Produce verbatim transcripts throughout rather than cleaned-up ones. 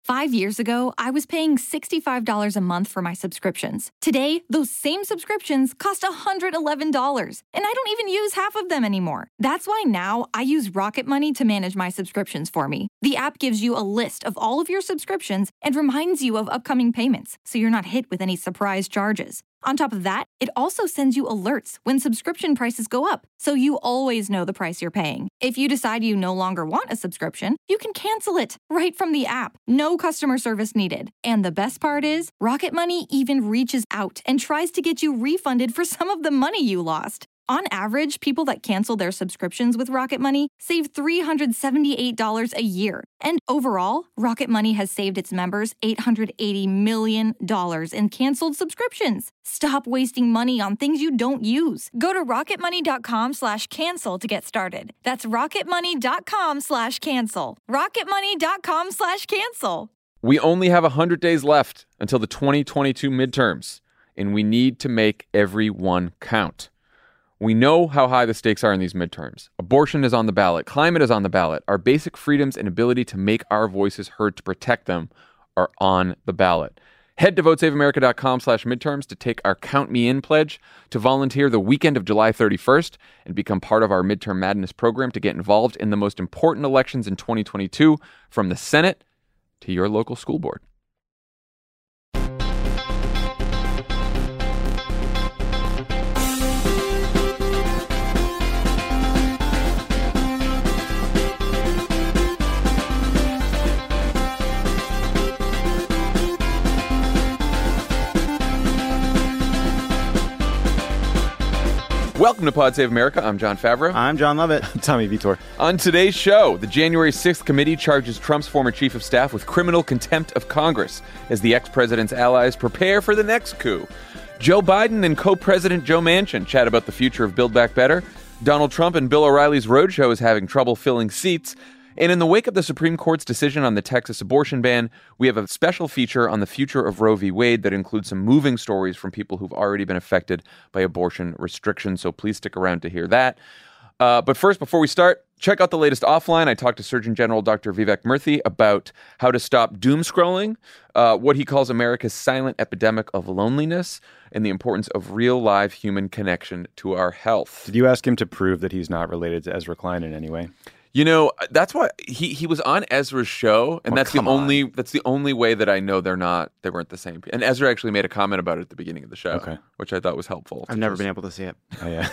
Five years ago, I was paying sixty-five dollars a month for my subscriptions. Today, those same subscriptions cost one hundred eleven dollars, and I don't even use half of them anymore. That's why now I use Rocket Money to manage my subscriptions for me. The app gives you a list of all of your subscriptions and reminds you of upcoming payments, so you're not hit with any surprise charges. On top of that, it also sends you alerts when subscription prices go up, so you always know the price you're paying. If you decide you no longer want a subscription, you can cancel it right from the app. No customer service needed. And the best part is, Rocket Money even reaches out and tries to get you refunded for some of the money you lost. On average, people that cancel their subscriptions with Rocket Money save three hundred seventy-eight dollars a year. And overall, Rocket Money has saved its members eight hundred eighty million dollars in canceled subscriptions. Stop wasting money on things you don't use. Go to rocketmoney.com slash cancel to get started. That's rocketmoney.com slash cancel. rocketmoney.com slash cancel. We only have one hundred days left until the twenty twenty-two midterms, and we need to make every one count. We know how high the stakes are in these midterms. Abortion is on the ballot. Climate is on the ballot. Our basic freedoms and ability to make our voices heard to protect them are on the ballot. Head to votesaveamerica.com slash midterms to take our Count Me In pledge, to volunteer the weekend of July thirty-first, and become part of our Midterm Madness program to get involved in the most important elections in twenty twenty-two, from the Senate to your local school board. Welcome to Pod Save America. I'm John Favreau. I'm John Lovett. Tommy Vitor. On today's show, the January sixth committee charges Trump's former chief of staff with criminal contempt of Congress as the ex-president's allies prepare for the next coup. Joe Biden and co-president Joe Manchin chat about the future of Build Back Better. Donald Trump and Bill O'Reilly's roadshow is having trouble filling seats. And in the wake of the Supreme Court's decision on the Texas abortion ban, we have a special feature on the future of Roe v. Wade that includes some moving stories from people who've already been affected by abortion restrictions. So please stick around to hear that. Uh, but first, before we start, check out the latest offline. I talked to Surgeon General Doctor Vivek Murthy about how to stop doom scrolling, uh, what he calls America's silent epidemic of loneliness, and the importance of real live human connection to our health. Did you ask him to prove that he's not related to Ezra Klein in any way? You know, that's why he, he was on Ezra's show, and well, that's the on. only that's the only way that I know they're not they weren't the same. And Ezra actually made a comment about it at the beginning of the show, okay. which I thought was helpful. I've never been able to see it. Oh yeah.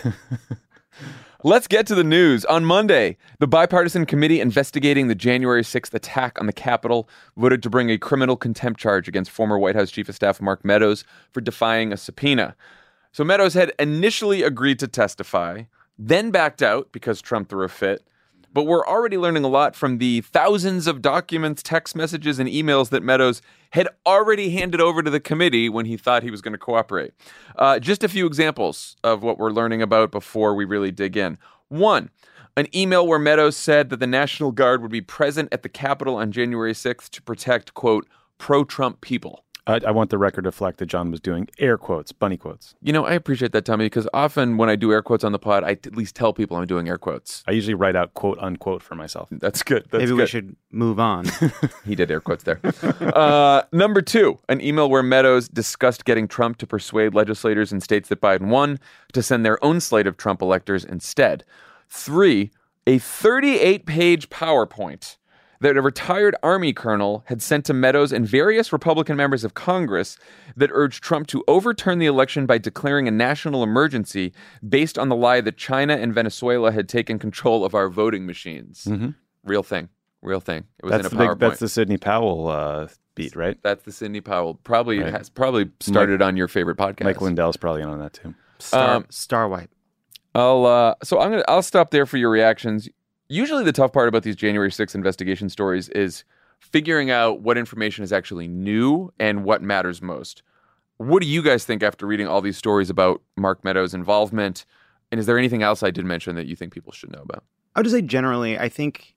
Let's get to the news. On Monday, the bipartisan committee investigating the January sixth attack on the Capitol voted to bring a criminal contempt charge against former White House Chief of Staff Mark Meadows for defying a subpoena. So Meadows had initially agreed to testify, then backed out because Trump threw a fit. But we're already learning a lot from the thousands of documents, text messages, and emails that Meadows had already handed over to the committee when he thought he was going to cooperate. Uh, just a few examples of what we're learning about before we really dig in. One, an email where Meadows said that the National Guard would be present at the Capitol on January sixth to protect, quote, pro-Trump people. I, I want the record to reflect that John was doing air quotes, bunny quotes. You know, I appreciate that, Tommy, because often when I do air quotes on the pod, I at least tell people I'm doing air quotes. I usually write out quote unquote for myself. That's good. That's Maybe good. we should move on. He did air quotes there. uh, number two, an email where Meadows discussed getting Trump to persuade legislators in states that Biden won to send their own slate of Trump electors instead. Three, a thirty-eight page PowerPoint that a retired Army colonel had sent to Meadows and various Republican members of Congress that urged Trump to overturn the election by declaring a national emergency based on the lie that China and Venezuela had taken control of our voting machines. Mm-hmm. Real thing. Real thing. It was that's in a the PowerPoint. big, that's the Sidney Powell uh, beat, right? That's the Sidney Powell. Probably Right. has probably started Mike, on your favorite podcast. Mike Lindell's probably in on that too. Star, Um, Star White. I'll uh, so I'm gonna I'll stop there for your reactions. Usually the tough part about these January sixth investigation stories is figuring out what information is actually new and what matters most. What do you guys think after reading all these stories about Mark Meadows' involvement? And is there anything else I did mention that you think people should know about? I would just say generally, I think,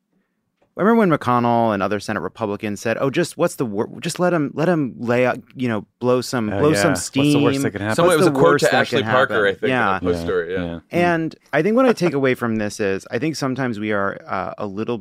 I remember when McConnell and other Senate Republicans said, "Oh, just what's the wor- just let him let him lay out, you know, blow some Oh, blow yeah. some What's the steam." worst that could happen? Someone, it What's was a the quote worst to that Ashley can Parker, happen? I think, Yeah. in the Post Yeah. story. Yeah. yeah. And I think what I take away from this is I think sometimes we are uh, a little bit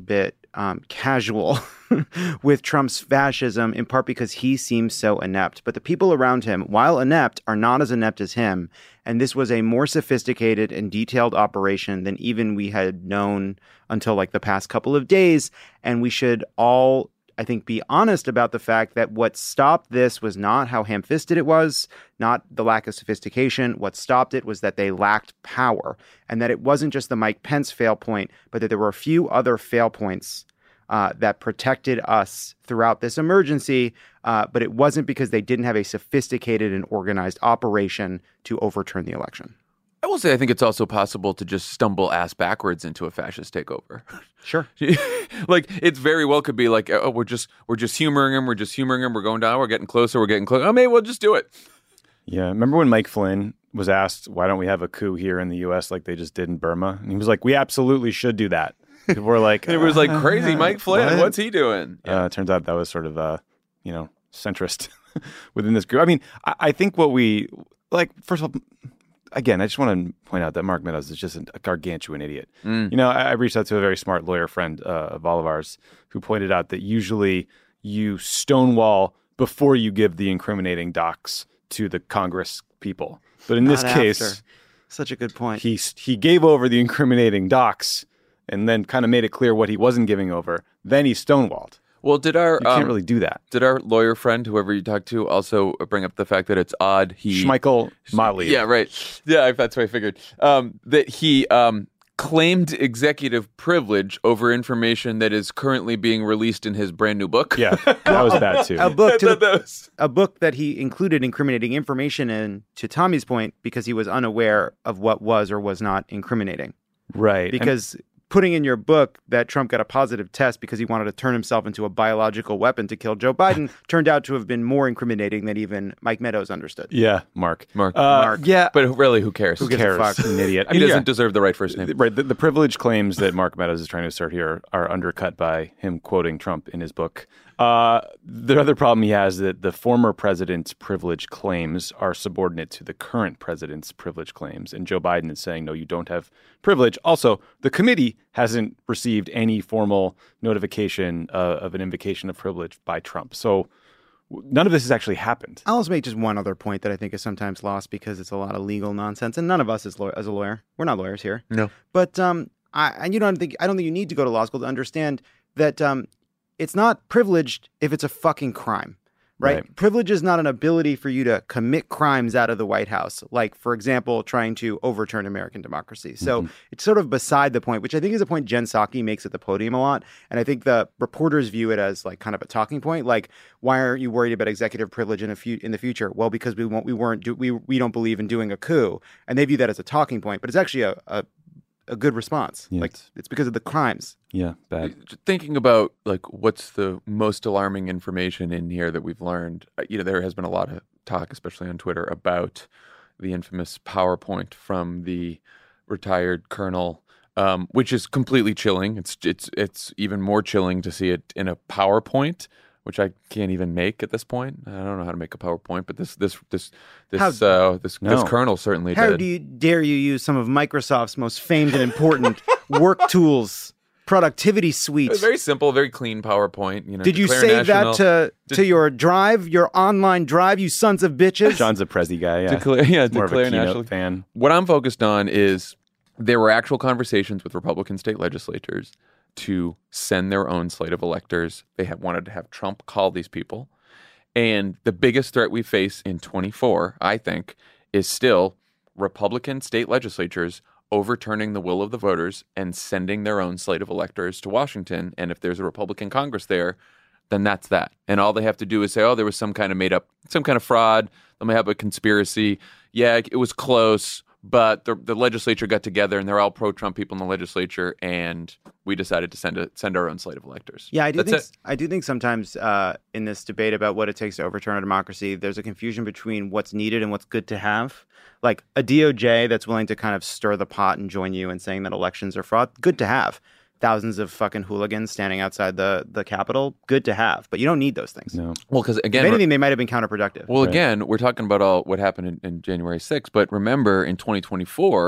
um, casual with Trump's fascism, in part because he seems so inept. But the people around him, while inept, are not as inept as him. And this was a more sophisticated and detailed operation than even we had known until like the past couple of days. And we should all, I think, be honest about the fact that what stopped this was not how ham-fisted it was, not the lack of sophistication. What stopped it was that they lacked power, and that it wasn't just the Mike Pence fail point, but that there were a few other fail points uh, that protected us throughout this emergency. Uh, but it wasn't because they didn't have a sophisticated and organized operation to overturn the election. I will say I think it's also possible to just stumble ass backwards into a fascist takeover. Sure. Like, it's very well could be like, oh, we're just we're just humoring him, we're just humoring him, we're going down, we're getting closer, we're getting closer. Oh, maybe we'll just do it. Yeah. Remember when Mike Flynn was asked, why don't we have a coup here in the U S like they just did in Burma? And he was like, we absolutely should do that. People were like, it was like crazy Mike Flynn. What? What's he doing? Uh, it turns out that was sort of, uh, you know, centrist within this group. I mean, I, I think what we, like, first of all, again, I just want to point out that Mark Meadows is just a gargantuan idiot. Mm. You know, I, I reached out to a very smart lawyer friend uh, of all of ours who pointed out that usually you stonewall before you give the incriminating docs to the Congress people. But in Not this after. case, Such a good point. he he gave over the incriminating docs and then kind of made it clear what he wasn't giving over. Then he stonewalled. Well, did our You can't um, really do that. did our lawyer friend, whoever you talked to, also bring up the fact that it's odd he Schmeichel Motley. Yeah, right. Yeah, that's what I figured. Um, that he um, claimed executive privilege over information that is currently being released in his brand new book. Yeah, that was bad too. a book to That- that the, was- a book that he included incriminating information in, to Tommy's point, because he was unaware of what was or was not incriminating. Right. Because putting in your book that Trump got a positive test because he wanted to turn himself into a biological weapon to kill Joe Biden turned out to have been more incriminating than even Mike Meadows understood. Yeah, Mark. Mark. Uh, Mark. Yeah, But really, who cares? Who gives a cares? fuck? An idiot. I He mean, doesn't yeah. deserve the right first name. Right. The, the privilege claims that Mark Meadows is trying to assert here are undercut by him quoting Trump in his book. Uh, the other problem he has is that the former president's privilege claims are subordinate to the current president's privilege claims. And Joe Biden is saying, no, you don't have privilege. Also, the committee hasn't received any formal notification uh, of an invocation of privilege by Trump. So none of this has actually happened. I'll also make just one other point that I think is sometimes lost because it's a lot of legal nonsense, and none of us is law- as a lawyer. We're not lawyers here. No. But um, I and you don't think I don't think you need to go to law school to understand that um, it's not privileged if it's a fucking crime, right? Right. Privilege is not an ability for you to commit crimes out of the White House, like, for example, trying to overturn American democracy. So Mm-hmm. it's sort of beside the point, which I think is a point Jen Psaki makes at the podium a lot. And I think the reporters view it as like kind of a talking point. Like, why aren't you worried about executive privilege in a fu- in the future? Well, because we won't, we weren't, do, we we don't believe in doing a coup, and they view that as a talking point. But it's actually a a, a good response. Yeah, like it's- it's because of the crimes. Yeah, bad. Thinking about like what's the most alarming information in here that we've learned, uh, you know, there has been a lot of talk, especially on Twitter, about the infamous PowerPoint from the retired colonel, um, which is completely chilling. It's it's it's even more chilling to see it in a PowerPoint, which I can't even make at this point. I don't know how to make a PowerPoint, but this this this this How- uh, this, No. this colonel certainly How did. do you dare you use some of Microsoft's most famed and important work tools, productivity suite? It's very simple, very clean PowerPoint. You know, Did you declare save national- that to Did- to your drive, your online drive, you sons of bitches? John's a Prezi guy. Yeah, Declare, yeah, more of a declare keynote national fan. What I'm focused on is there were actual conversations with Republican state legislators to send their own slate of electors. They had wanted to have Trump call these people. And the biggest threat we face in twenty-four, I think, is still Republican state legislatures overturning the will of the voters and sending their own slate of electors to Washington. And if there's a Republican Congress there, then that's that. And all they have to do is say, oh, there was some kind of made up, some kind of fraud. They may have a conspiracy. Yeah, it was close, but the, the legislature got together and they're all pro-Trump people in the legislature, and we decided to send a, send our own slate of electors. Yeah, I do That's think it. I do think sometimes uh, in this debate about what it takes to overturn a democracy, there's a confusion between what's needed and what's good to have. Like a D O J that's willing to kind of stir the pot and join you in saying that elections are fraud, good to have. Thousands of fucking hooligans standing outside the the Capitol, good to have. But you don't need those things. No. Well, because again, If anything, they might have been counterproductive. Well, Right. again, we're talking about all what happened in, in January sixth, but remember in twenty twenty-four,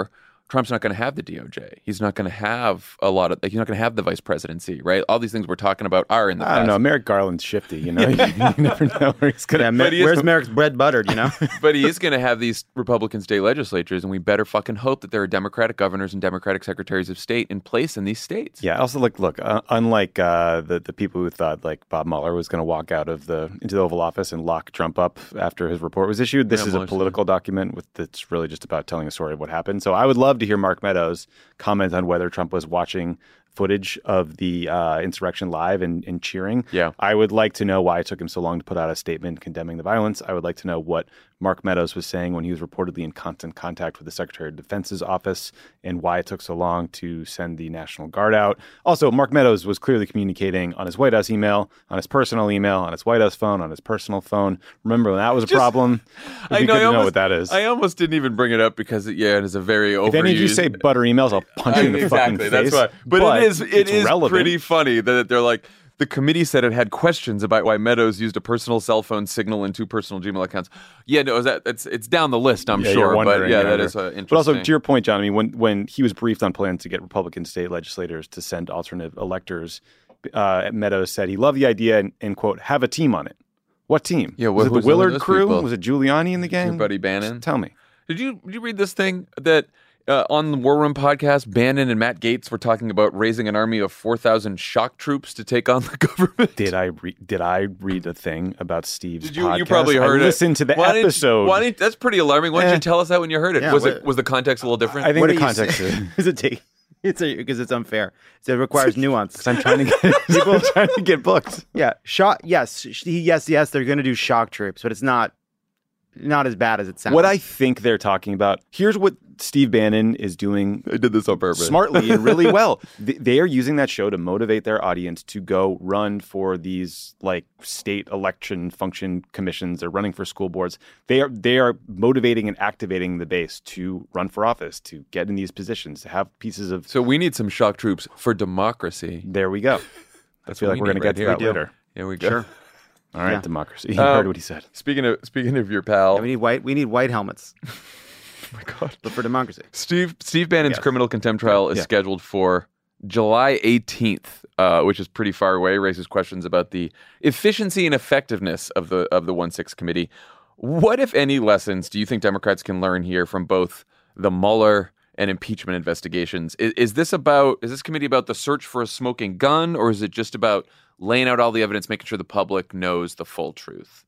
Trump's not going to have the D O J. He's not going to have a lot of, like, he's not going to have the vice presidency, right? All these things we're talking about are in the I past. don't know. Merrick Garland's shifty, you know? you, you never know where he's going to... Yeah, Mer- is- where's Merrick's bread buttered, you know? But he is going to have these Republican state legislatures, and we better fucking hope that there are Democratic governors and Democratic secretaries of state in place in these states. Yeah, also, look, look. Uh, unlike uh, the, the people who thought, like, Bob Mueller was going to walk out of the into the Oval Office and lock Trump up after his report was issued, this Yeah, is a mostly. political document with that's really just about telling a story of what happened. So I would love to hear Mark Meadows comment on whether Trump was watching footage of the uh, insurrection live and, and cheering. Yeah. I would like to know why it took him so long to put out a statement condemning the violence. I would like to know what Mark Meadows was saying when he was reportedly in constant contact with the Secretary of Defense's office and why it took so long to send the National Guard out. Also, Mark Meadows was clearly communicating on his White House email, on his personal email, on his White House phone, on his personal phone. Remember when that was a Just- problem? It'd I be know, good I to know almost, what that is. I almost didn't even bring it up because, it, yeah, it is a very overused... If any of you say butter emails, I'll punch you in the exactly, fucking that's face. why. But, it is it it's is relevant. pretty funny that they're like, the committee said it had questions about why Meadows used a personal cell phone signal and two personal Gmail accounts. Yeah, no, is that it's it's down the list, I'm Yeah, sure. you're But wondering, yeah, yeah, that sure. is uh, interesting. But also, to your point, John, I mean, when, when he was briefed on plans to get Republican state legislators to send alternate electors, uh, Meadows said he loved the idea and, and, quote, have a team on it. What team? Yeah, was wh- it the who's some of Willard those crew? people? Was it Giuliani in the gang? Your buddy Bannon? Just tell me. Did you did you read this thing that uh, on the War Room podcast, Bannon and Matt Gaetz were talking about raising an army of four thousand shock troops to take on the government? Did I re- did I read a thing about Steve's Did you? podcast? You probably heard I it. listened to the Why didn't- episode. Why didn't, that's pretty alarming. Why didn't Eh. you tell us that when you heard it? Yeah, was what- it was the context a little different? I think What the do you context say? is... Is it take? It's because it's unfair. So it requires nuance. I'm trying to get people I'm trying to get booked. Yeah, shock. Yes, sh- yes, yes. They're going to do shock troops, but it's not not as bad as it sounds. What I think they're talking about, here's what Steve Bannon is doing I did this on purpose. smartly and really well. Th- They are using that show to motivate their audience to go run for these like state election function commissions. They're running for school boards. They are they are motivating and activating the base to run for office, to get in these positions, to have pieces of. So we need some shock troops for democracy. There we go. I feel what like we we're need going to right get to here. that We do. later. Here we go. Sure. All right, Yeah. democracy. You Um, heard what he said. Speaking of speaking of your pal, Yeah, we need white. We need white helmets, oh my God, but for democracy. Steve Steve Bannon's Yes. criminal contempt trial is Yeah. scheduled for July eighteenth, uh, which is pretty far away. Raises questions about the efficiency and effectiveness of the of the one six committee. What, if any, lessons do you think Democrats can learn here from both the Mueller and impeachment investigations? Is, is this about is this committee about the search for a smoking gun, or is it just about laying out all the evidence, making sure the public knows the full truth?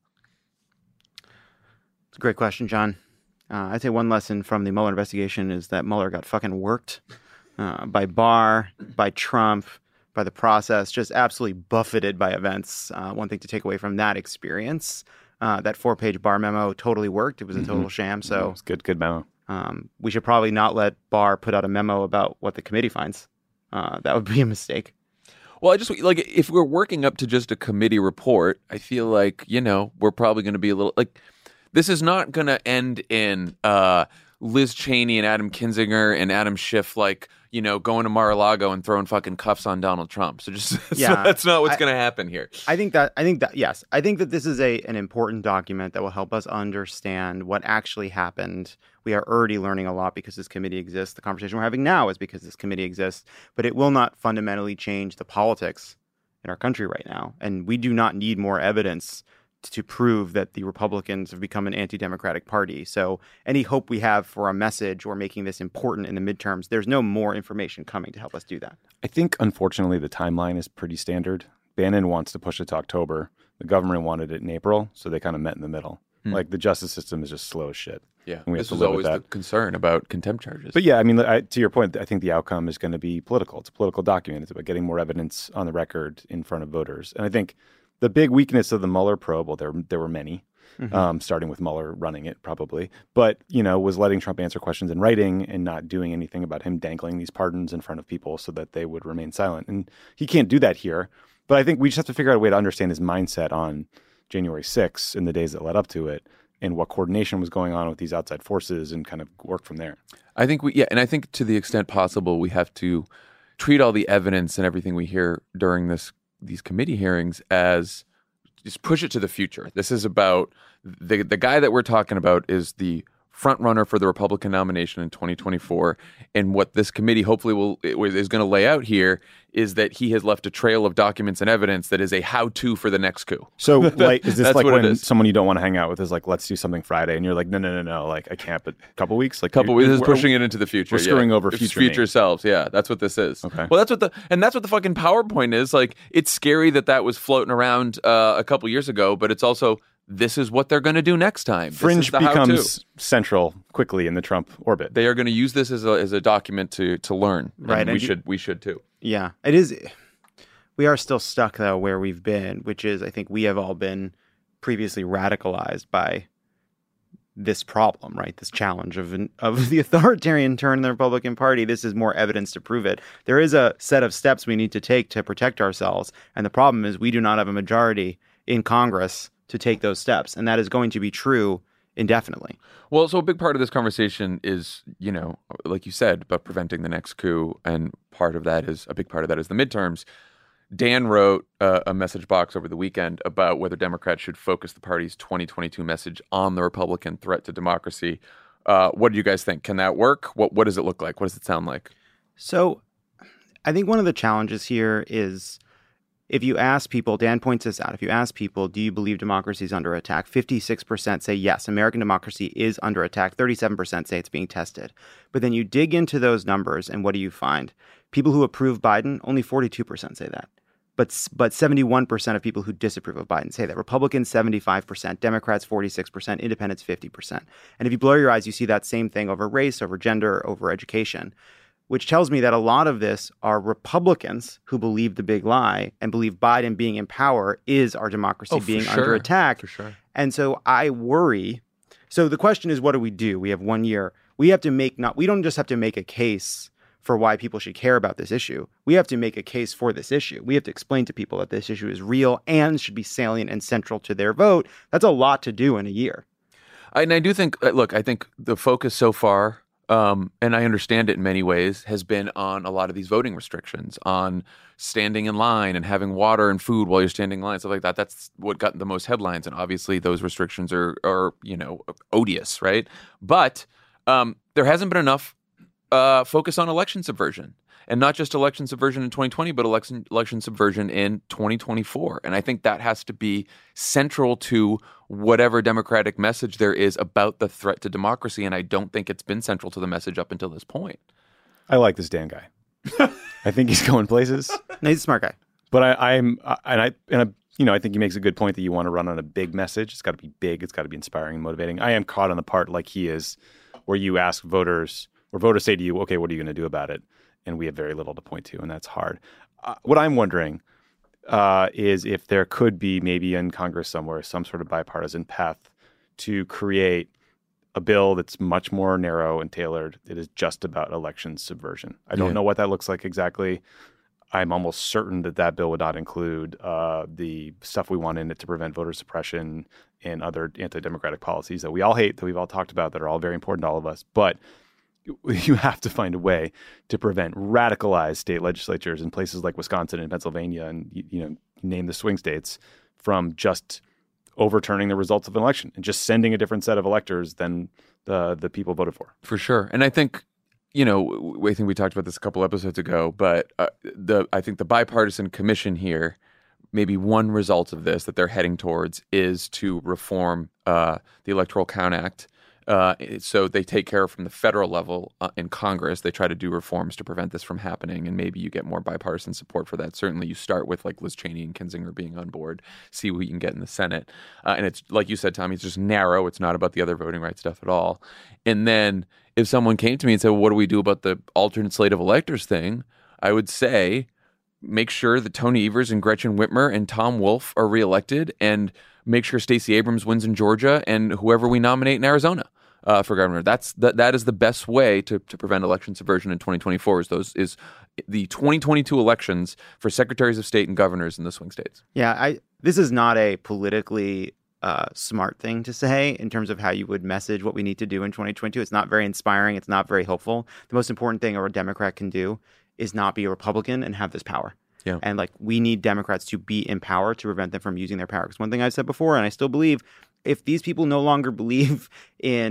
It's a great question, John. Uh, I'd say one lesson from the Mueller investigation is that Mueller got fucking worked uh, by Barr, by Trump, by the process, just absolutely buffeted by events. Uh, one thing to take away from that experience, uh, that four-page Barr memo totally worked. It was a total sham. So It's good, good memo. um, we should probably not let Barr put out a memo about what the committee finds. Uh, that would be a mistake. Well, I just like if we're working up to just a committee report, I feel like, you know, we're probably going to be a little like this is not going to end in uh, Liz Cheney and Adam Kinzinger and Adam Schiff, like, you know, going to Mar-a-Lago and throwing fucking cuffs on Donald Trump. So just that's, Yeah, not, that's not what's I- going to happen here. I think that I think that yes, I think that this is a an important document that will help us understand what actually happened. We are already learning a lot because this committee exists. The conversation we're having now is because this committee exists, but it will not fundamentally change the politics in our country right now. And we do not need more evidence to prove that the Republicans have become an anti-democratic party. So any hope we have for a message or making this important in the midterms, there's no more information coming to help us do that. I think, unfortunately, the timeline is pretty standard. Bannon wants to push it to October. The government wanted it in April, so they kind of met in the middle. Hmm. Like, the justice system is just slow as shit. Yeah, And we this have was to live always with the that. concern about contempt charges. But yeah, I mean, I, to your point, I think the outcome is going to be political. It's a political document. It's about getting more evidence on the record in front of voters. And I think the big weakness of the Mueller probe, well, there, there were many, Mm-hmm. um, starting with Mueller running it probably, but, you know, was letting Trump answer questions in writing and not doing anything about him dangling these pardons in front of people so that they would remain silent. And he can't do that here. But I think we just have to figure out a way to understand his mindset on January sixth in the days that led up to it and what coordination was going on with these outside forces and kind of work from there. I think we, yeah, and I think to the extent possible, we have to treat all the evidence and everything we hear during this these committee hearings as just push it to the future. This is about the the guy that we're talking about is the front runner for the Republican nomination in twenty twenty-four. And what this committee hopefully will is going to lay out here is that he has left a trail of documents and evidence that is a how-to for the next coup. So, like, is this That's like what it when is. someone you don't want to hang out with is like, let's do something Friday, and you're like, no, no, no, no, like I can't. But a couple weeks, like couple you're- weeks, this is we're- pushing it into the future. we're screwing yeah. over It's future future me. selves. Yeah, that's what this is. Okay. Well, that's what the and that's what the fucking PowerPoint is. Like, it's scary that that was floating around uh, a couple years ago, but it's also this is what they're going to do next time. This Fringe is the how-to. becomes central quickly in the Trump orbit. They are going to use this as a as a document to to learn. And Right, we and you- should we should too. Yeah, it is. We are still stuck, though, where we've been, which is I think we have all been previously radicalized by this problem, right? This challenge of an, of the authoritarian turn in the Republican Party. This is more evidence to prove it. There is a set of steps we need to take to protect ourselves. And the problem is we do not have a majority in Congress to take those steps. And that is going to be true indefinitely. Well, so a big part of this conversation is, you know, like you said, about preventing the next coup, and part of that is a big part of that is the midterms. Dan wrote uh, a message box over the weekend about whether Democrats should focus the party's twenty twenty-two message on the Republican threat to democracy. Uh, what do you guys think? Can that work? What What does it look like? What does it sound like? So I think one of the challenges here is if you ask people, Dan points this out, if you ask people, do you believe democracy is under attack? fifty-six percent say yes, American democracy is under attack. thirty-seven percent say it's being tested. But then you dig into those numbers and what do you find? People who approve Biden, only forty-two percent say that. But but seventy-one percent of people who disapprove of Biden say that. Republicans, seventy-five percent. Democrats, forty-six percent. Independents, fifty percent. And if you blur your eyes, you see that same thing over race, over gender, over education, which tells me that a lot of this are Republicans who believe the big lie and believe Biden being in power is our democracy Oh, for being sure. under attack. For sure. And so I worry. So the question is, what do we do? We have one year. We have to make not, we don't just have to make a case for why people should care about this issue. We have to make a case for this issue. We have to explain to people that this issue is real and should be salient and central to their vote. That's a lot to do in a year. I, and I do think, uh, look, I think the focus so far, um, and I understand it in many ways, has been on a lot of these voting restrictions, on standing in line and having water and food while you're standing in line, stuff like that. That's what got the most headlines. And obviously those restrictions are, are you know, odious, right? But um, there hasn't been enough uh, focus on election subversion. And not just election subversion in twenty twenty, but election election subversion in twenty twenty-four. And I think that has to be central to whatever democratic message there is about the threat to democracy. And I don't think it's been central to the message up until this point. I like this Dan guy. I think he's going places. No, he's a smart guy. But I, I'm, I, and I, and I, you know, I think he makes a good point that you want to run on a big message. It's got to be big. It's got to be inspiring and motivating. I am caught on the part like he is, where you ask voters, or voters say to you, "Okay, what are you going to do about it?" And we have very little to point to, and that's hard. Uh, what I'm wondering uh, is if there could be maybe in Congress somewhere some sort of bipartisan path to create a bill that's much more narrow and tailored. It is just about election subversion. I don't Yeah. know what that looks like exactly. I'm almost certain that that bill would not include uh, the stuff we want in it to prevent voter suppression and other anti-democratic policies that we all hate, that we've all talked about, that are all very important to all of us. But you have to find a way to prevent radicalized state legislatures in places like Wisconsin and Pennsylvania, and you, you know, name the swing states, from just overturning the results of an election and just sending a different set of electors than the the people voted for. For sure. And I think, you know, I think we talked about this a couple episodes ago, but uh, the I think the bipartisan commission here, maybe one result of this that they're heading towards is to reform uh, the Electoral Count Act. Uh, so they take care of from the federal level uh, in Congress. They try to do reforms to prevent this from happening, and maybe you get more bipartisan support for that. Certainly, you start with like Liz Cheney and Kinzinger being on board, see what you can get in the Senate. Uh, and it's like you said, Tommy, it's just narrow. It's not about the other voting rights stuff at all. And then if someone came to me and said, well, what do we do about the alternate slate of electors thing? I would say, make sure that Tony Evers and Gretchen Whitmer and Tom Wolf are reelected, and make sure Stacey Abrams wins in Georgia and whoever we nominate in Arizona uh, for governor. That's that that is the best way to, to prevent election subversion in twenty twenty-four. Is those is the twenty twenty-two elections for secretaries of state and governors in the swing states. Yeah, I. This is not a politically uh, smart thing to say in terms of how you would message what we need to do in twenty twenty-two. It's not very inspiring. It's not very hopeful. The most important thing a Democrat can do is not be a Republican and have this power. Yeah. And like we need Democrats to be in power to prevent them from using their power. Because one thing I've said before, and I still believe, if these people no longer believe in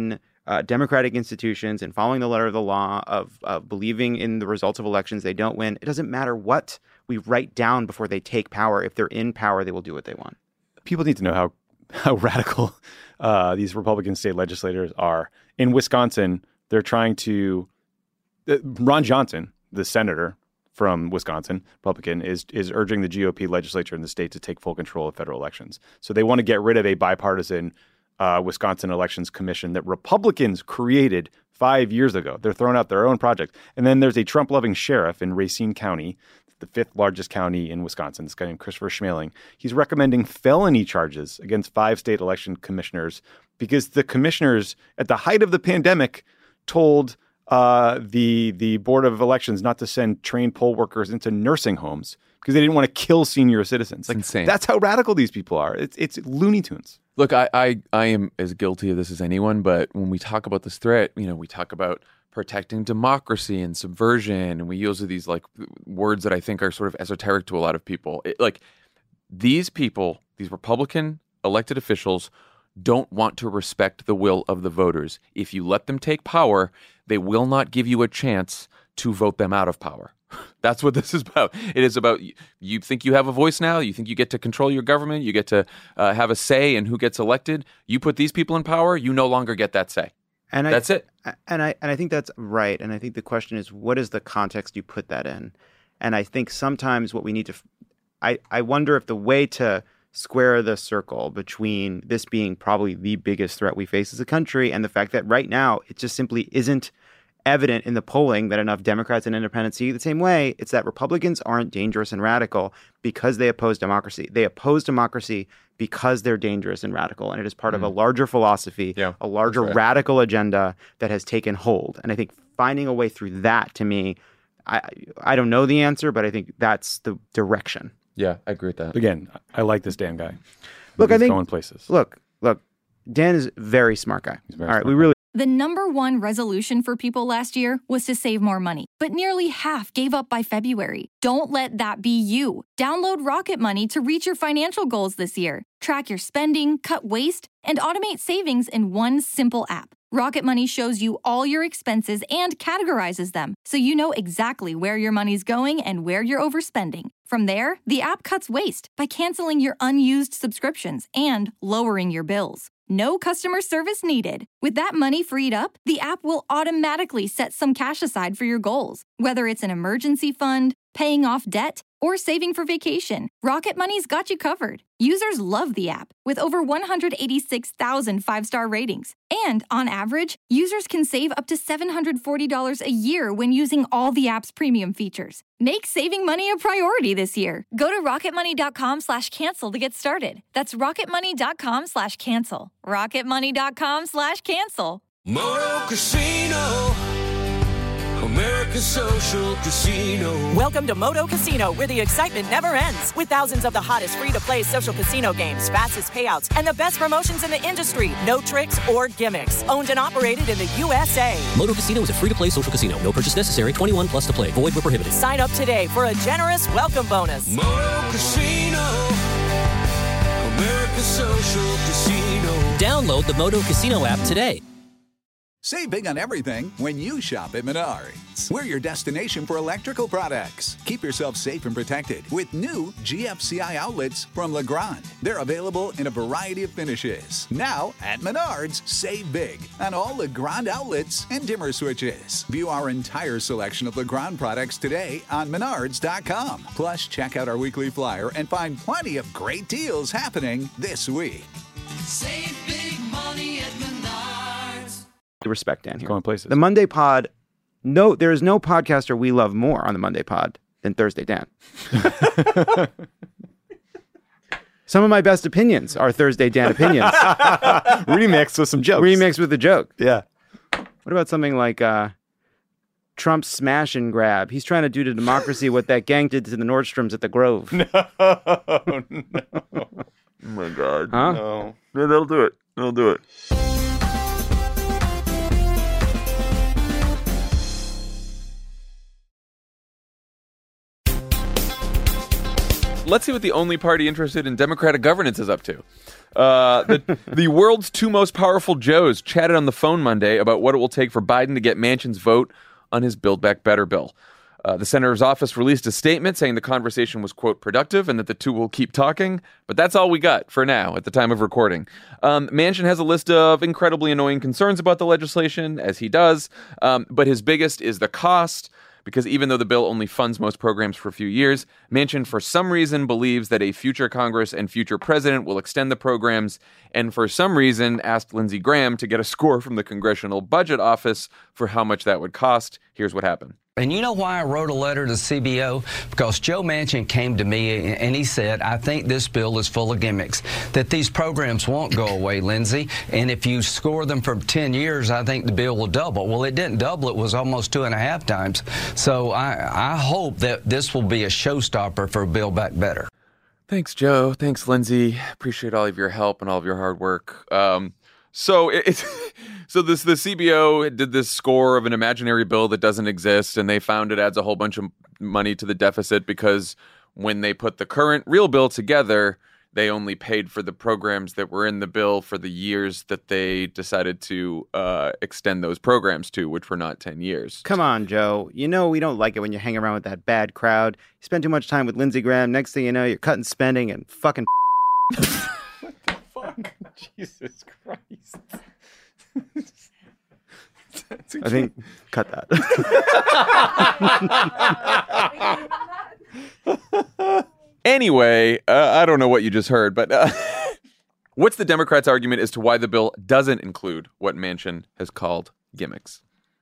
uh, democratic institutions and following the letter of the law, of, of believing in the results of elections they don't win. It doesn't matter what we write down before they take power. If they're in power, they will do what they want. People need to know how how radical uh, these Republican state legislators are. In Wisconsin, they're trying to uh, Ron Johnson, the senator from Wisconsin, Republican, is is urging the G O P legislature in the state to take full control of federal elections. So they want to get rid of a bipartisan uh, Wisconsin Elections Commission that Republicans created five years ago. They're throwing out their own project. And then there's a Trump-loving sheriff in Racine County, the fifth largest county in Wisconsin, this guy named Christopher Schmeling. He's recommending felony charges against five state election commissioners because the commissioners, at the height of the pandemic, told uh, the the Board of Elections not to send trained poll workers into nursing homes because they didn't want to kill senior citizens. Like, insane. That's how radical these people are. It's it's Looney Tunes. Look, I, I I am as guilty of this as anyone, but when we talk about this threat, you know, we talk about protecting democracy and subversion, and we use these like words that I think are sort of esoteric to a lot of people. It, like these people, these Republican elected officials, don't want to respect the will of the voters. If you let them take power, they will not give you a chance to vote them out of power. That's what this is about. It is about, you think you have a voice now? You think you get to control your government? You get to uh, have a say in who gets elected? You put these people in power, you no longer get that say. And I, that's it. And I and I think that's right. And I think the question is, what is the context you put that in? And I think sometimes what we need to, I, I wonder if the way to square the circle between this being probably the biggest threat we face as a country and the fact that right now it just simply isn't evident in the polling that enough Democrats and independents see the same way. It's that Republicans aren't dangerous and radical because they oppose democracy. They oppose democracy because they're dangerous and radical. And it is part mm. of a larger philosophy, yeah, a larger right. radical agenda that has taken hold. And I think finding a way through that, to me, I I don't know the answer, but I think that's the direction. Yeah, I agree with that. Again, I like this Dan guy. Look, He's I think going places. Look, look, Dan is a very smart guy. He's very All right, smart we really. The number one resolution for people last year was to save more money, but nearly half gave up by February. Don't let that be you. Download Rocket Money to reach your financial goals this year. Track your spending, cut waste, and automate savings in one simple app. Rocket Money shows you all your expenses and categorizes them, so you know exactly where your money's going and where you're overspending. From there, the app cuts waste by canceling your unused subscriptions and lowering your bills. No customer service needed. With that money freed up, the app will automatically set some cash aside for your goals. Whether it's an emergency fund, paying off debt, or saving for vacation, Rocket Money's got you covered. Users love the app, with over one hundred eighty-six thousand five-star ratings. And on average, users can save up to seven hundred forty dollars a year when using all the app's premium features. Make saving money a priority this year. Go to rocketmoney.com slash cancel to get started. That's rocketmoney.com slash cancel. rocketmoney.com slash cancel. Moto Casino, America's social casino. Welcome to Moto Casino, where the excitement never ends. With thousands of the hottest free-to-play social casino games, fastest payouts, and the best promotions in the industry. No tricks or gimmicks. Owned and operated in the U S A. Moto Casino is a free-to-play social casino. No purchase necessary. twenty-one plus to play. Void where prohibited. Sign up today for a generous welcome bonus. Moto Casino, America's social casino. Download the Moto Casino app today. Save big on everything when you shop at Menards. We're your destination for electrical products. Keep yourself safe and protected with new G F C I outlets from Legrand. They're available in a variety of finishes. Now at Menards, save big on all Legrand outlets and dimmer switches. View our entire selection of Legrand products today on menards dot com. Plus, check out our weekly flyer and find plenty of great deals happening this week. Save big money at Menards. Respect Dan here. Going places. The Monday Pod, no, there is no podcaster we love more on the Monday Pod than Thursday Dan. Some of my best opinions are Thursday Dan opinions. Remixed with some jokes. Remixed with a joke. Yeah. What about something like uh, Trump's smash and grab? He's trying to do to democracy what that gang did to the Nordstroms at the Grove. No, no. Oh my God. Huh? No. No, they'll do it. They'll do it. let's see what the only party interested in democratic governance is up to. Uh, the, the world's two most powerful Joes chatted on the phone Monday about what it will take for Biden to get Manchin's vote on his Build Back Better bill. Uh, the senator's office released a statement saying the conversation was, quote, productive and that the two will keep talking. But that's all we got for now at the time of recording. Um, Manchin has a list of incredibly annoying concerns about the legislation, as he does. Um, but his biggest is the cost, because even though the bill only funds most programs for a few years, Manchin, for some reason, believes that a future Congress and future president will extend the programs, and for some reason asked Lindsey Graham to get a score from the Congressional Budget Office for how much that would cost. Here's what happened. And you know why I wrote a letter to C B O? Because Joe Manchin came to me and he said, I think this bill is full of gimmicks, that these programs won't go away, Lindsey. And if you score them for ten years, I think the bill will double. Well, it didn't double. It was almost two and a half times. So I, I hope that this will be a showstopper for Build Back Better. Thanks, Joe. Thanks, Lindsey. Appreciate all of your help and all of your hard work. Um, so it, it's... So this the C B O did this score of an imaginary bill that doesn't exist, and they found it adds a whole bunch of money to the deficit because when they put the current real bill together, they only paid for the programs that were in the bill for the years that they decided to uh, extend those programs to, which were not ten years. Come on, Joe. You know we don't like it when you hang around with that bad crowd. You spend too much time with Lindsey Graham. Next thing you know, you're cutting spending and fucking... What the fuck? Jesus Christ. I think cut that. Anyway, uh, I don't know what you just heard, but uh, what's the Democrats' argument as to why the bill doesn't include what Manchin has called gimmicks?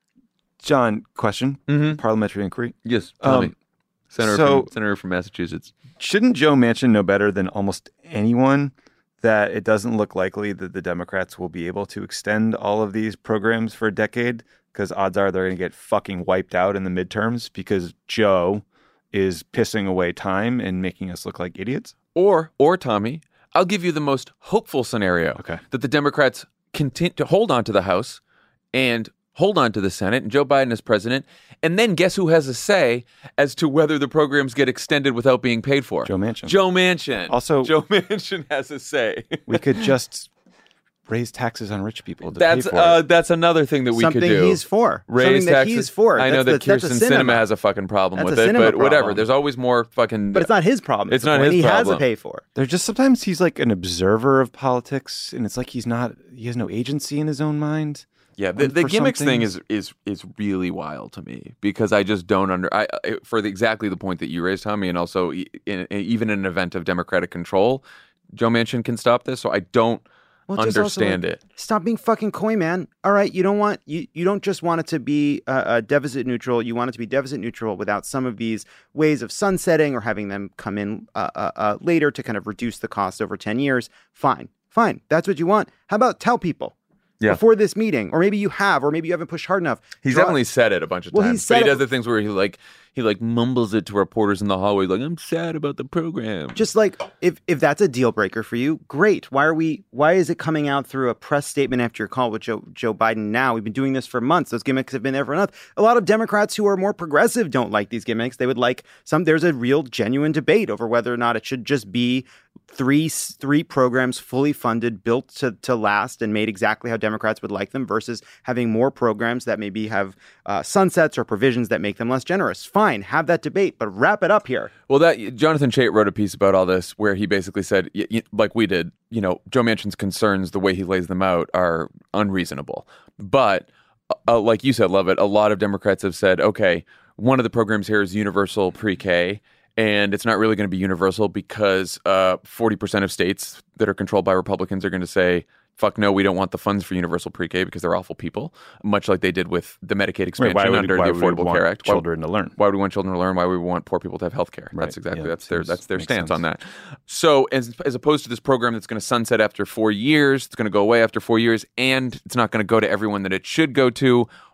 John, question. Mm-hmm. Parliamentary inquiry. Yes, tell um, me. Senator, so, from, Senator from Massachusetts. Shouldn't Joe Manchin know better than almost anyone that it doesn't look likely that the Democrats will be able to extend all of these programs for a decade? Because odds are they're going to get fucking wiped out in the midterms because Joe is pissing away time and making us look like idiots? Or, or Tommy, I'll give you the most hopeful scenario. Okay. That the Democrats continue to hold on to the House and hold on to the Senate and Joe Biden as president. And then guess who has a say as to whether the programs get extended without being paid for? Joe Manchin. Joe Manchin. Also, Joe Manchin has a say. We could just raise taxes on rich people to that's pay for uh, it. That's another thing that we Something could do. he's for. Raise Something that taxes. he's for. I know that's that the, Kyrsten Sinema has a fucking problem that's with a it, cinema but whatever. problem. There's always more fucking... But it's not his problem. It's not his he problem. He has to pay for. There's just sometimes he's like an observer of politics, and it's like he's not, he has no agency in his own mind. Yeah, the, the for gimmicks some thing things. is is is really wild to me because I just don't under I, I for the, exactly the point that you raised, Tommy, and also in, in, even in an event of Democratic control, Joe Manchin can stop this. So I don't Well, just also, understand like, it. Stop being fucking coy, man. All right, you don't want you you don't just want it to be uh, uh, deficit neutral. You want it to be deficit neutral without some of these ways of sunsetting or having them come in uh, uh, uh, later to kind of reduce the cost over ten years. Fine, fine. That's what you want. How about tell people? Yeah. Before this meeting, or maybe you have, or maybe you haven't pushed hard enough. He's Draw- definitely said it a bunch of Well, he times. said But he it- does the things where he like he like mumbles it to reporters in the hallway, like I'm sad about the program. Just like if if that's a deal breaker for you, great. Why are we? Why is it coming out through a press statement after your call with Joe Joe Biden? Now we've been doing this for months. Those gimmicks have been there for a month. A lot of Democrats who are more progressive don't like these gimmicks. They would like some. There's a real genuine debate over whether or not it should just be three three programs fully funded, built to to last, and made exactly how Democrats would like them, versus having more programs that maybe have uh, sunsets or provisions that make them less generous. Fine, have that debate, but wrap it up here. Well, that Jonathan Chait wrote a piece about all this where he basically said, y- y- like we did, you know, Joe Manchin's concerns, the way he lays them out, are unreasonable. But uh, like you said, Lovett, a lot of Democrats have said, okay, one of the programs here is universal pre-K, and it's not really going to be universal because uh, forty percent of states that are controlled by Republicans are going to say, fuck no, we don't want the funds for universal pre-K because they're awful people, much like they did with the Medicaid expansion Why would- under why the would we Affordable want Care Act. children to learn? Why would we want children to learn? Why would we want poor people to have health care? Right. That's exactly Yeah, that's their seems- that's their makes stance sense. on that. So as as opposed to this program that's going to sunset after four years, it's going to go away after four years, and it's not going to go to everyone that it should go to.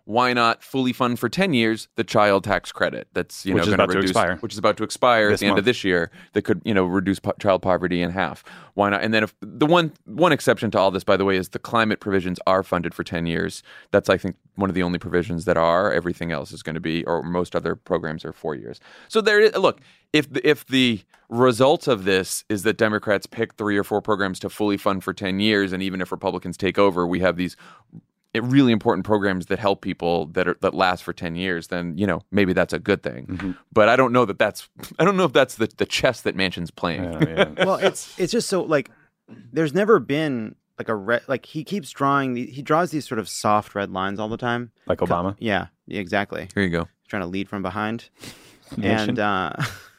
why not fully fund for ten years the child tax credit that's you Which know is going about to reduce, expire. which is about to expire This at the end month. of this year, that could you know reduce po- child poverty in half. Why not? And then if the one one exception to all this, by the way, is the climate provisions are funded for ten years. That's I think one of the only provisions that are. Everything else is going to be, or most other programs are four years. So there is, look, if the, if the result of this is that Democrats pick three or four programs to fully fund for ten years, and even if Republicans take over, we have these really important programs that help people that are that last for ten years, then you know maybe that's a good thing. Mm-hmm. But I don't know that that's I don't know if that's the, the chess that Manchin's playing. Yeah, yeah. Well, it's it's just so like there's never been like a red like he keeps drawing the, he draws these sort of soft red lines all the time. Like Obama? Yeah, exactly. Here you go. Trying to lead from behind. Manchin? And uh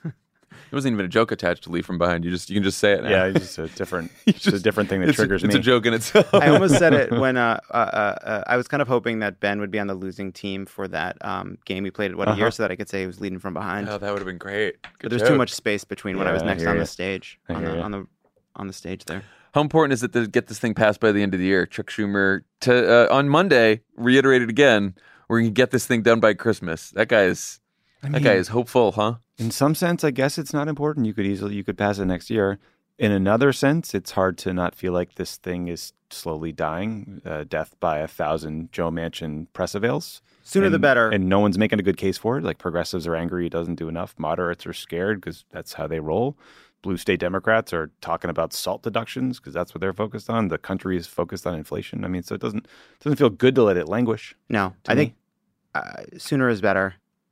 It wasn't even a joke attached to Leave from Behind. You just you can just say it now. Yeah, it's just a different, it's just a different thing that it's triggers a, it's me. a joke in itself. I almost said it when uh, uh, uh, I was kind of hoping that Ben would be on the losing team for that um, game we played at What a Uh-huh. Year, so that I could say he was leading from behind. Oh, that would have been great. Good but there's joke. too much space between when I was Yeah, I next hear on ya. the stage I on hear the, ya. on the on the stage there. How important is it to get this thing passed by the end of the year? Chuck Schumer to uh, on Monday reiterated again, we're gonna get this thing done by Christmas. That guy is I that guy mean- is hopeful, huh? In some sense, I guess it's not important. You could easily you could pass it next year. In another sense, it's hard to not feel like this thing is slowly dying. Uh, death by a thousand Joe Manchin press avails. Sooner and, the better. And no one's making a good case for it. Like progressives are angry he doesn't do enough. Moderates are scared because that's how they roll. Blue state Democrats are talking about salt deductions because that's what they're focused on. The country is focused on inflation. I mean, so it doesn't it doesn't feel good to let it languish. No, to I me. think uh, sooner is better.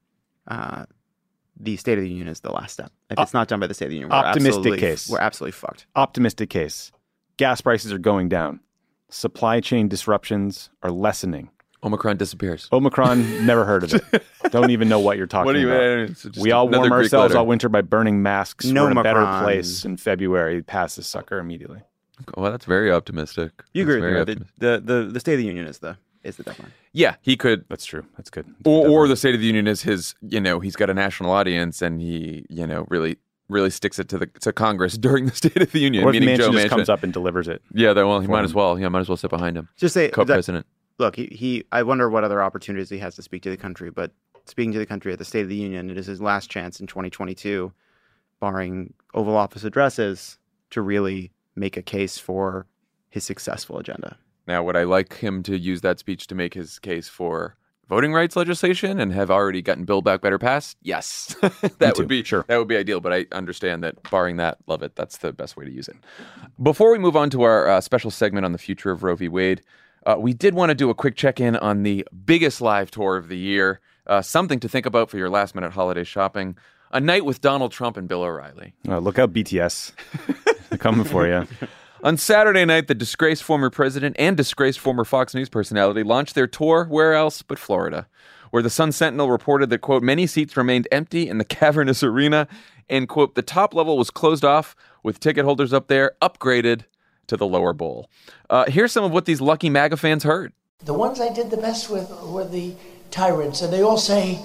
Uh, the State of the Union is the last step. If it's not done by the State of the Union, we're Optimistic absolutely, case. We're absolutely fucked. Optimistic case. Gas prices are going down. Supply chain disruptions are lessening. Omicron disappears. Omicron, never heard of it. Don't even know what you're talking What do you about. mean? It's just We all another warm Greek ourselves letter. all winter by burning masks. We're in a better Nomicron. place in February. Pass this sucker immediately. Well, that's very optimistic. You That's agree with very me? right? optimistic. The, the the the State of the Union is the is the deadline. Yeah, he could. That's true. That's good. Or, or the State of the Union is his, you know, he's got a national audience and he, you know, really, really sticks it to the to Congress during the State of the Union. Or if meaning Manchin Joe just Manchin comes up and delivers it. Yeah, then, well, he for might him. as well. Yeah, might as well sit behind him. Just say that- Co-president. Look, he, he I wonder what other opportunities he has to speak to the country, but speaking to the country at the State of the Union, it is his last chance in twenty twenty-two, barring Oval Office addresses, to really make a case for his successful agenda. Now, would I like him to use that speech to make his case for voting rights legislation and have already gotten Build Back Better passed? Yes, that too. would be Sure. That would be ideal. But I understand that, barring that, love it. That's the best way to use it. Before we move on to our uh, special segment on the future of Roe v. Wade, uh, we did want to do a quick check-in on the biggest live tour of the year. Uh, something to think about for your last-minute holiday shopping. A night with Donald Trump and Bill O'Reilly. Oh, look out, B T S. They're coming for you. On Saturday night, the disgraced former president and disgraced former Fox News personality launched their tour where else but Florida, where the Sun Sentinel reported that, quote, many seats remained empty in the cavernous arena, and, quote, the top level was closed off with ticket holders up there upgraded to the lower bowl. Uh, here's some of what these lucky MAGA fans heard. The ones I did the best with were the tyrants, and they all say,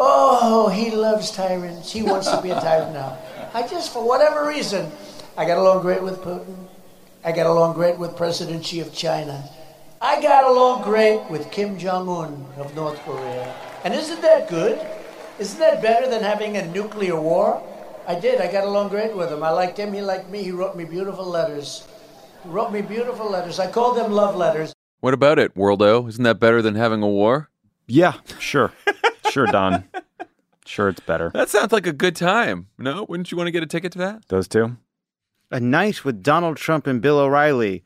oh, he loves tyrants. He wants to be a tyrant now. I just, for whatever reason, I got along great with Putin. I got along great with President Xi of China. I got along great with Kim Jong-un of North Korea. And isn't that good? Isn't that better than having a nuclear war? I did. I got along great with him. I liked him. He liked me. He wrote me beautiful letters. He wrote me beautiful letters. I called them love letters. What about it, Worldo? Isn't that better than having a war? Yeah, sure. Sure, Don. Sure, it's better. That sounds like a good time. No? Wouldn't you want to get a ticket to that? Those two? A night with Donald Trump and Bill O'Reilly,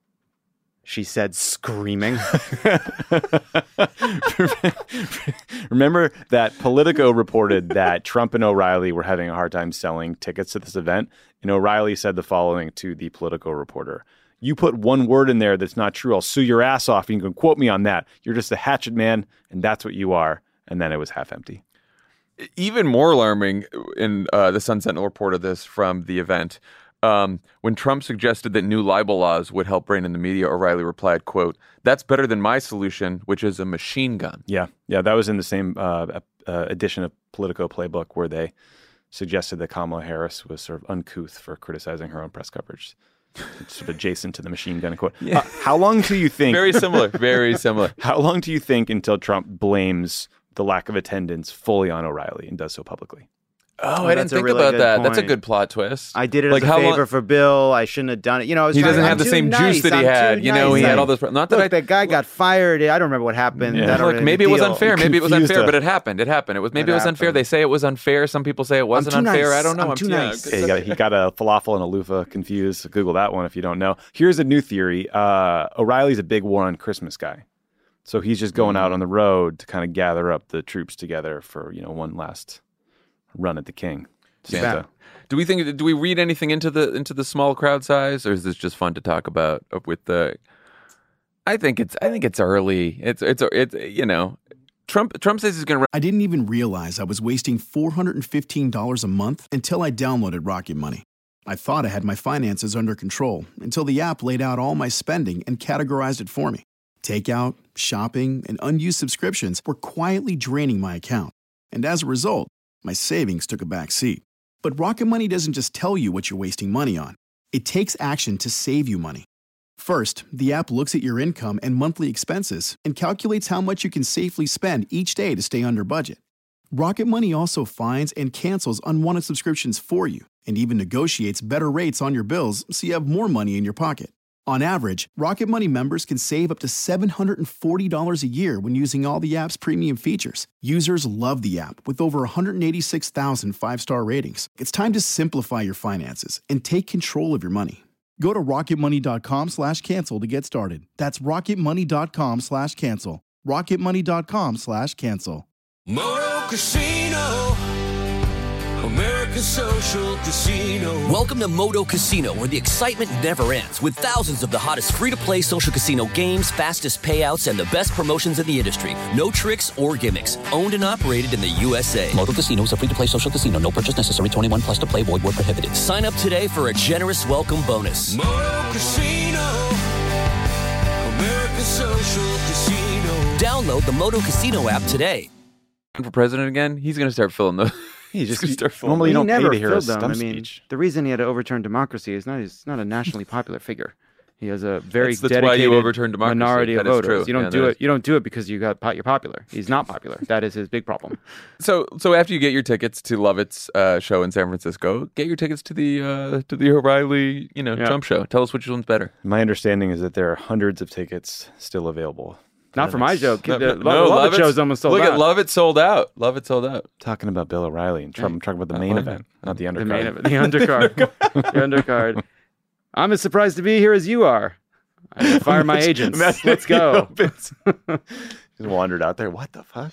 she said, screaming. Remember that Politico reported that Trump and O'Reilly were having a hard time selling tickets to this event? And O'Reilly said the following to the Politico reporter. You put one word in there that's not true, I'll sue your ass off and you can quote me on that. You're just a hatchet man, and that's what you are. And then it was half empty. Even more alarming, in uh, the Sun Sentinel reported this from the event. Um, when Trump suggested that new libel laws would help rein in the media, O'Reilly replied, quote, that's better than my solution, which is a machine gun. Yeah, yeah, that was in the same uh, uh, edition of Politico Playbook where they suggested that Kamala Harris was sort of uncouth for criticizing her own press coverage. sort of adjacent to the machine gun quote. Yeah. Uh, how long do you think? Very similar. Very similar. How long do you think until Trump blames the lack of attendance fully on O'Reilly and does so publicly? Oh, Oh, I that's didn't a think really about good that. That's a point. good plot twist. I did it Like, as a how favor long- for Bill. I shouldn't have done it. You know, I was He trying- doesn't I'm have the too same nice. juice that he I'm had. too You know, nice. he had Like, all this. Not that look, I. that guy got fired. I don't remember what happened. Yeah. That Look, already maybe it was deal. unfair. Maybe it was Confused unfair, us. but it happened. It happened. It was maybe It it was unfair. happened. They say it was unfair. Some people say it wasn't too unfair. nice. I don't know. I'm too yeah, nice. Yeah, he, got, he got a falafel and a loofah confused. Google that one if you don't know. Here's a new theory. Uh, O'Reilly's a big war on Christmas guy. So he's just going out on the road to kind of gather up the troops together for, you know, one last run at the king. Santa. Do we think? Do we read anything into the into the small crowd size, or is this just fun to talk about with the? I think it's. I think it's early. It's. It's. It's. You know, Trump. Trump says he's going to. I didn't even realize I was wasting four hundred fifteen dollars a month until I downloaded Rocket Money. I thought I had my finances under control until the app laid out all my spending and categorized it for me. Takeout, shopping, and unused subscriptions were quietly draining my account. And as a result, my savings took a back seat. But Rocket Money doesn't just tell you what you're wasting money on. It takes action to save you money. First, the app looks at your income and monthly expenses and calculates how much you can safely spend each day to stay under budget. Rocket Money also finds and cancels unwanted subscriptions for you and even negotiates better rates on your bills so you have more money in your pocket. On average, Rocket Money members can save up to seven hundred forty dollars a year when using all the app's premium features. Users love the app with over one hundred eighty-six thousand five-star ratings. It's time to simplify your finances and take control of your money. Go to rocketmoney.com slash cancel to get started. That's rocketmoney.com slash cancel. rocketmoney.com slash cancel. Moto Casino, America's social casino. Welcome to Moto Casino, where the excitement never ends, with thousands of the hottest free-to-play social casino games, fastest payouts, and the best promotions in the industry. No tricks or gimmicks. Owned and operated in the U S A. Moto Casino is a free-to-play social casino. No purchase necessary. twenty-one plus to play. Void where prohibited. Sign up today for a generous welcome bonus. Moto Casino, America's social casino. Download the Moto Casino app today. For president again, he's going to start filling the. He just gonna start filling. normally you He don't pay never to hear a filled them. stump I mean, speech. the reason he had to overturn democracy is not he's not a nationally popular figure. He has a very That's- that's dedicated why you overturn democracy. minority of That is voters. true. You don't Yeah, do that it. is- You don't do it because you got you're popular. He's not popular. That is his big problem. So, so after you get your tickets to Lovett's uh, show in San Francisco, get your tickets to the uh, to the O'Reilly, you know, Yeah. Trump show. Tell us which one's better. My understanding is that there are hundreds of tickets still available. Not for my joke. No, The no, Love, Love Lovett's- show's almost sold Look out. at Lovett sold out. Lovett sold out. Talking about Bill O'Reilly and Trump. I'm talking about the I main love event, it. not the The undercard. main event, the undercard, the undercard. I'm as surprised to be here as you are. I had to fire my agents. Imagine Let's if he go. opens. Just wandered out there. What the fuck?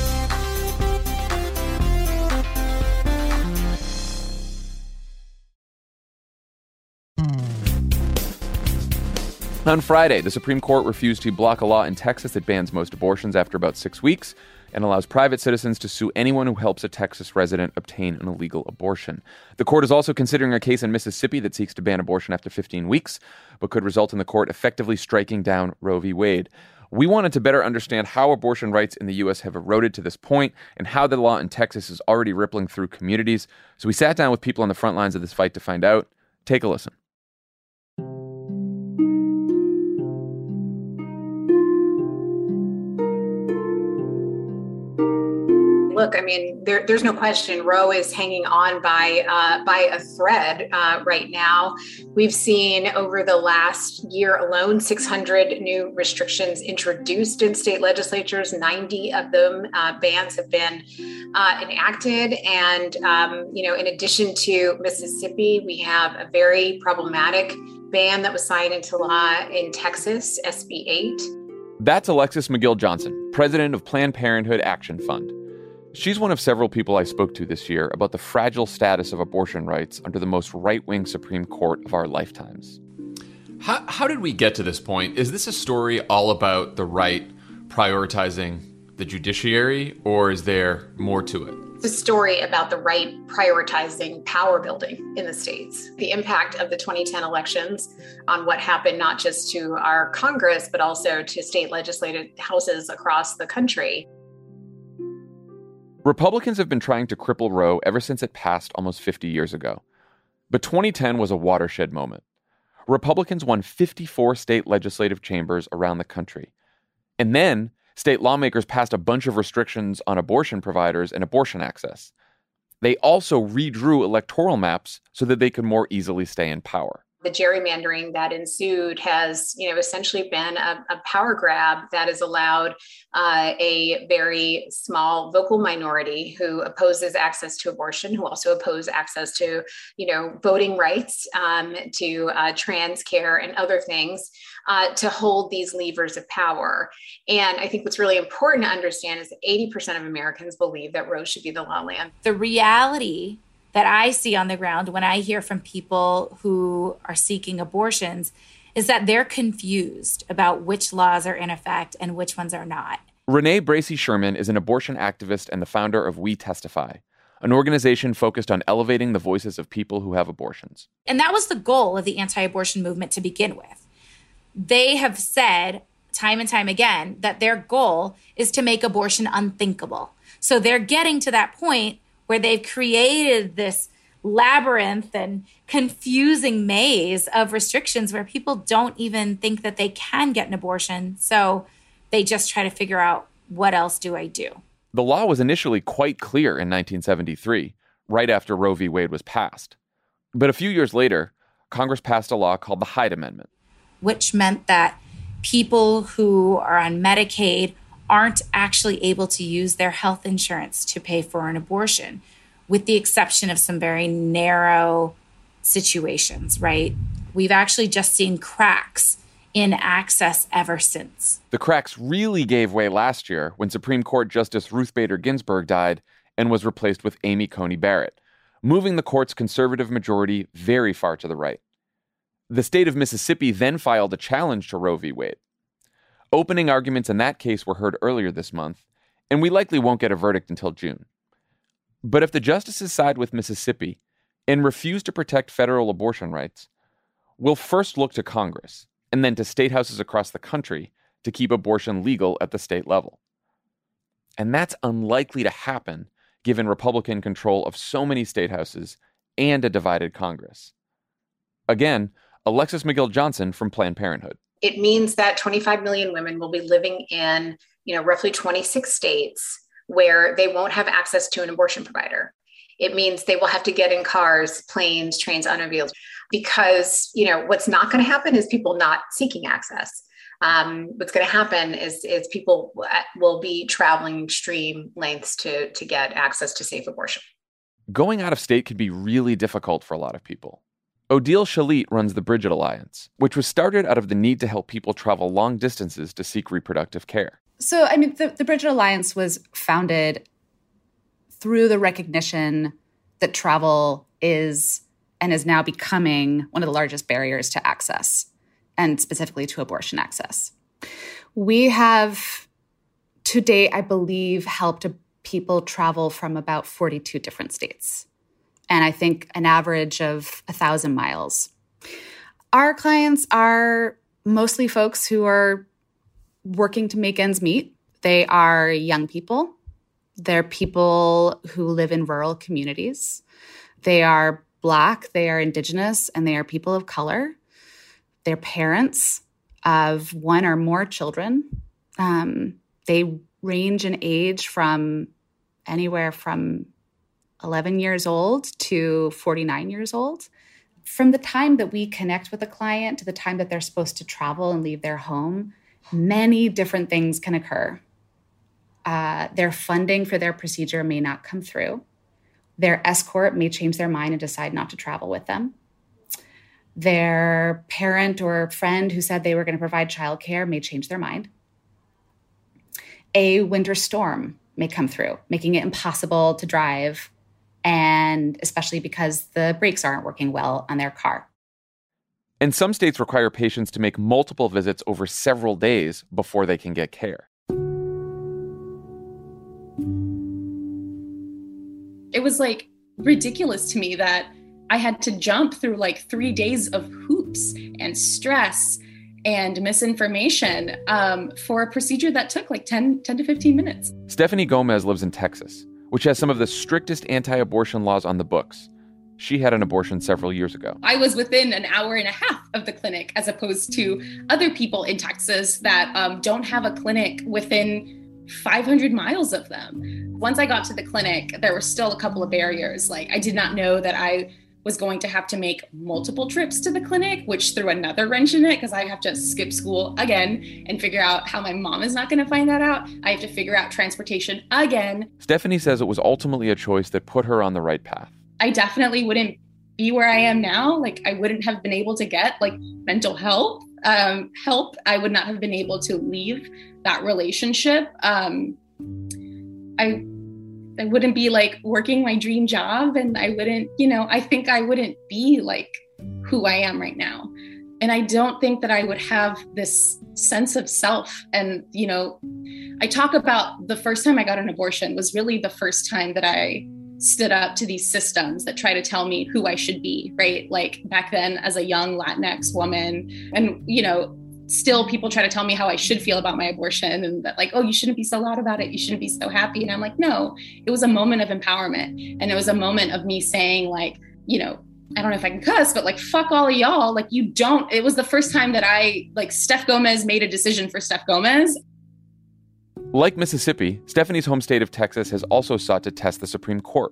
On Friday, the Supreme Court refused to block a law in Texas that bans most abortions after about six weeks and allows private citizens to sue anyone who helps a Texas resident obtain an illegal abortion. The court is also considering a case in Mississippi that seeks to ban abortion after fifteen weeks, but could result in the court effectively striking down Roe v. Wade. We wanted to better understand how abortion rights in the U S have eroded to this point and how the law in Texas is already rippling through communities. So we sat down with people on the front lines of this fight to find out. Take a listen. Look, I mean, there, there's no question Roe is hanging on by uh, by a thread uh, right now. We've seen over the last year alone, six hundred new restrictions introduced in state legislatures. ninety of them uh, bans have been uh, enacted. And, um, you know, in addition to Mississippi, we have a very problematic ban that was signed into law in Texas, S B eight. That's Alexis McGill Johnson, president of Planned Parenthood Action Fund. She's one of several people I spoke to this year about the fragile status of abortion rights under the most right-wing Supreme Court of our lifetimes. How, how did we get to this point? Is this a story all about the right prioritizing the judiciary, or is there more to it? It's a story about the right prioritizing power building in the states. The impact of the twenty ten elections on what happened not just to our Congress, but also to state legislative houses across the country. Republicans have been trying to cripple Roe ever since it passed almost fifty years ago. But twenty ten was a watershed moment. Republicans won fifty-four state legislative chambers around the country. And then state lawmakers passed a bunch of restrictions on abortion providers and abortion access. They also redrew electoral maps so that they could more easily stay in power. The gerrymandering that ensued has, you know, essentially been a, a power grab that has allowed uh, a very small vocal minority who opposes access to abortion, who also oppose access to, you know, voting rights, um, to uh, trans care and other things, uh, to hold these levers of power. And I think what's really important to understand is that eighty percent of Americans believe that Roe should be the law of the land. The reality that I see on the ground when I hear from people who are seeking abortions is that they're confused about which laws are in effect and which ones are not. Renee Bracey Sherman is an abortion activist and the founder of We Testify, an organization focused on elevating the voices of people who have abortions. And that was the goal of the anti-abortion movement to begin with. They have said time and time again that their goal is to make abortion unthinkable. So they're getting to that point where they've created this labyrinth and confusing maze of restrictions where people don't even think that they can get an abortion. So they just try to figure out, what else do I do? The law was initially quite clear in nineteen seventy-three, right after Roe v. Wade was passed. But a few years later, Congress passed a law called the Hyde Amendment, which meant that people who are on Medicaid aren't actually able to use their health insurance to pay for an abortion, with the exception of some very narrow situations, right? We've actually just seen cracks in access ever since. The cracks really gave way last year when Supreme Court Justice Ruth Bader Ginsburg died and was replaced with Amy Coney Barrett, moving the court's conservative majority very far to the right. The state of Mississippi then filed a challenge to Roe v. Wade. Opening arguments in that case were heard earlier this month, and we likely won't get a verdict until June. But if the justices side with Mississippi and refuse to protect federal abortion rights, we'll first look to Congress and then to state houses across the country to keep abortion legal at the state level. And that's unlikely to happen given Republican control of so many state houses and a divided Congress. Again, Alexis McGill Johnson from Planned Parenthood. It means that twenty-five million women will be living in, you know, roughly twenty-six states where they won't have access to an abortion provider. It means they will have to get in cars, planes, trains, automobiles, because, you know, what's not going to happen is people not seeking access. Um, what's going to happen is, is people will be traveling extreme lengths to, to get access to safe abortion. Going out of state can be really difficult for a lot of people. Odile Shalit runs the Bridget Alliance, which was started out of the need to help people travel long distances to seek reproductive care. So, I mean, the, the Bridget Alliance was founded through the recognition that travel is and is now becoming one of the largest barriers to access, and specifically to abortion access. We have, to date, I believe, helped people travel from about forty-two different states. And I think an average of one thousand miles. Our clients are mostly folks who are working to make ends meet. They are young people. They're people who live in rural communities. They are Black, they are Indigenous, and they are people of color. They're parents of one or more children. Um, they range in age from anywhere from eleven years old to forty-nine years old. From the time that we connect with a client to the time that they're supposed to travel and leave their home, many different things can occur. Uh, their funding for their procedure may not come through. Their escort may change their mind and decide not to travel with them. Their parent or friend who said they were going to provide childcare may change their mind. A winter storm may come through, making it impossible to drive, and especially because the brakes aren't working well on their car. And some states require patients to make multiple visits over several days before they can get care. It was like ridiculous to me that I had to jump through like three days of hoops and stress and misinformation um, for a procedure that took like ten, ten to fifteen minutes. Stephanie Gomez lives in Texas, which has some of the strictest anti-abortion laws on the books. She had an abortion several years ago. I was within an hour and a half of the clinic, as opposed to other people in Texas that um, don't have a clinic within five hundred miles of them. Once I got to the clinic, there were still a couple of barriers. Like, I did not know that I was going to have to make multiple trips to the clinic, which threw another wrench in it because I have to skip school again and figure out how my mom is not going to find that out. I have to figure out transportation again. Stephanie says it was ultimately a choice that put her on the right path. I definitely wouldn't be where I am now. Like, I wouldn't have been able to get like mental health um, help. I would not have been able to leave that relationship. Um, I I wouldn't be like working my dream job, and I wouldn't, you know, I think I wouldn't be like who I am right now. And I don't think that I would have this sense of self. And, you know, I talk about the first time I got an abortion was really the first time that I stood up to these systems that try to tell me who I should be, right? Like back then as a young Latinx woman, and, you know, still people try to tell me how I should feel about my abortion, and that like, oh, you shouldn't be so loud about it. You shouldn't be so happy. And I'm like, no, it was a moment of empowerment. And it was a moment of me saying like, you know, I don't know if I can cuss, but like, fuck all of y'all. Like, you don't, it was the first time that I, like, Steph Gomez made a decision for Steph Gomez. Like Mississippi, Stephanie's home state of Texas has also sought to test the Supreme Court.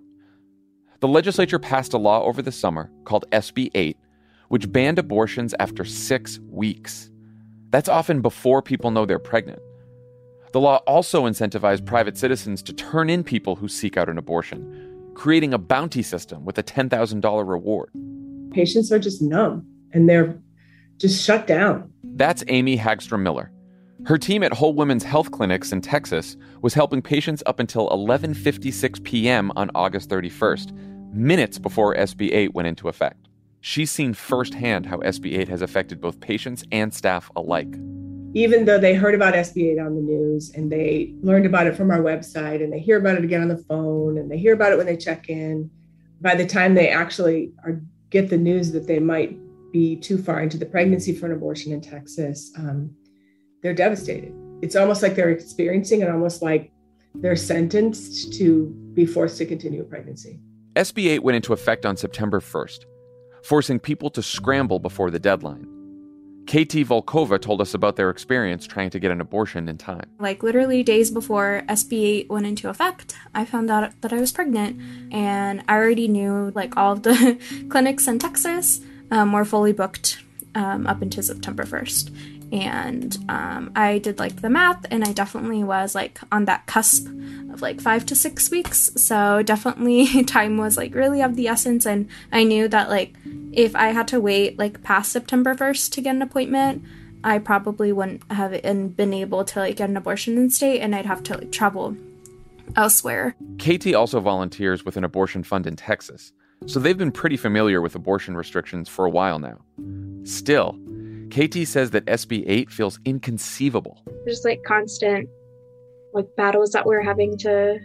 The legislature passed a law over the summer called S B eight, which banned abortions after six weeks. That's often before people know they're pregnant. The law also incentivized private citizens to turn in people who seek out an abortion, creating a bounty system with a ten thousand dollars reward. Patients are just numb and they're just shut down. That's Amy Hagstrom Miller. Her team at Whole Women's Health Clinics in Texas was helping patients up until eleven fifty-six p.m. on August thirty-first, minutes before S B eight went into effect. She's seen firsthand how S B eight has affected both patients and staff alike. Even though they heard about S B eight on the news and they learned about it from our website and they hear about it again on the phone and they hear about it when they check in, by the time they actually are, get the news that they might be too far into the pregnancy for an abortion in Texas, um, they're devastated. It's almost like they're experiencing it, almost like they're sentenced to be forced to continue a pregnancy. S B eight went into effect on September first, forcing people to scramble before the deadline. Katie Volkova told us about their experience trying to get an abortion in time. Like literally days before S B eight went into effect, I found out that I was pregnant, and I already knew like all of the clinics in Texas um, were fully booked um, up until September first. And um, I did like the math, and I definitely was like on that cusp of like five to six weeks. So definitely time was like really of the essence. And I knew that like if I had to wait like past September first to get an appointment, I probably wouldn't have been able to like get an abortion in state, and I'd have to like travel elsewhere. Katie also volunteers with an abortion fund in Texas, so they've been pretty familiar with abortion restrictions for a while now. Still, Katie says that S B eight feels inconceivable. There's like constant like battles that we're having to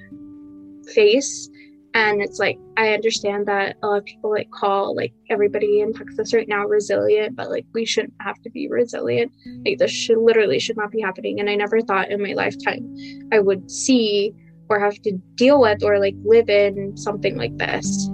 face. And it's like, I understand that a lot of people like call like everybody in Texas right now resilient, but like we shouldn't have to be resilient. Like this should literally should not be happening. And I never thought in my lifetime I would see or have to deal with or like live in something like this.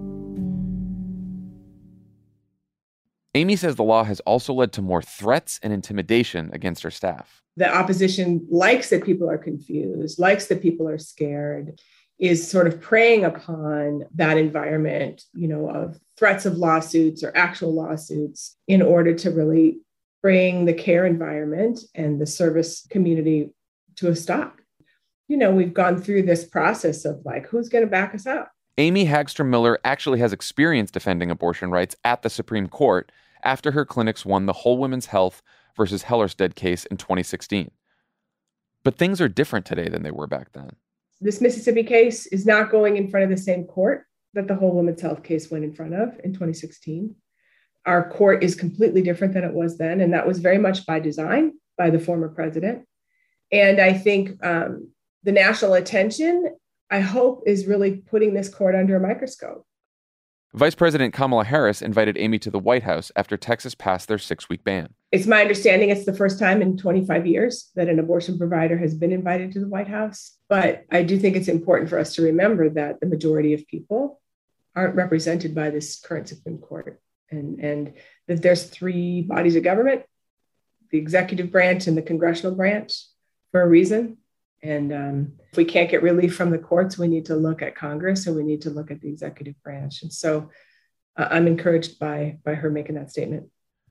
Amy says the law has also led to more threats and intimidation against her staff. The opposition likes that people are confused, likes that people are scared, is sort of preying upon that environment, you know, of threats of lawsuits or actual lawsuits in order to really bring the care environment and the service community to a stop. You know, we've gone through this process of like, who's going to back us up? Amy Hagstrom Miller actually has experience defending abortion rights at the Supreme Court after her clinics won the Whole Women's Health versus Hellerstedt case in twenty sixteen. But things are different today than they were back then. This Mississippi case is not going in front of the same court that the Whole Women's Health case went in front of in twenty sixteen. Our court is completely different than it was then, and that was very much by design by the former president. And I think um, the national attention, I hope, is really putting this court under a microscope. Vice President Kamala Harris invited Amy to the White House after Texas passed their six-week ban. It's my understanding it's the first time in twenty-five years that an abortion provider has been invited to the White House. But I do think it's important for us to remember that the majority of people aren't represented by this current Supreme Court, and, and that there's three bodies of government, the executive branch and the congressional branch, for a reason. And um, if we can't get relief from the courts, we need to look at Congress and we need to look at the executive branch. And so uh, I'm encouraged by, by her making that statement.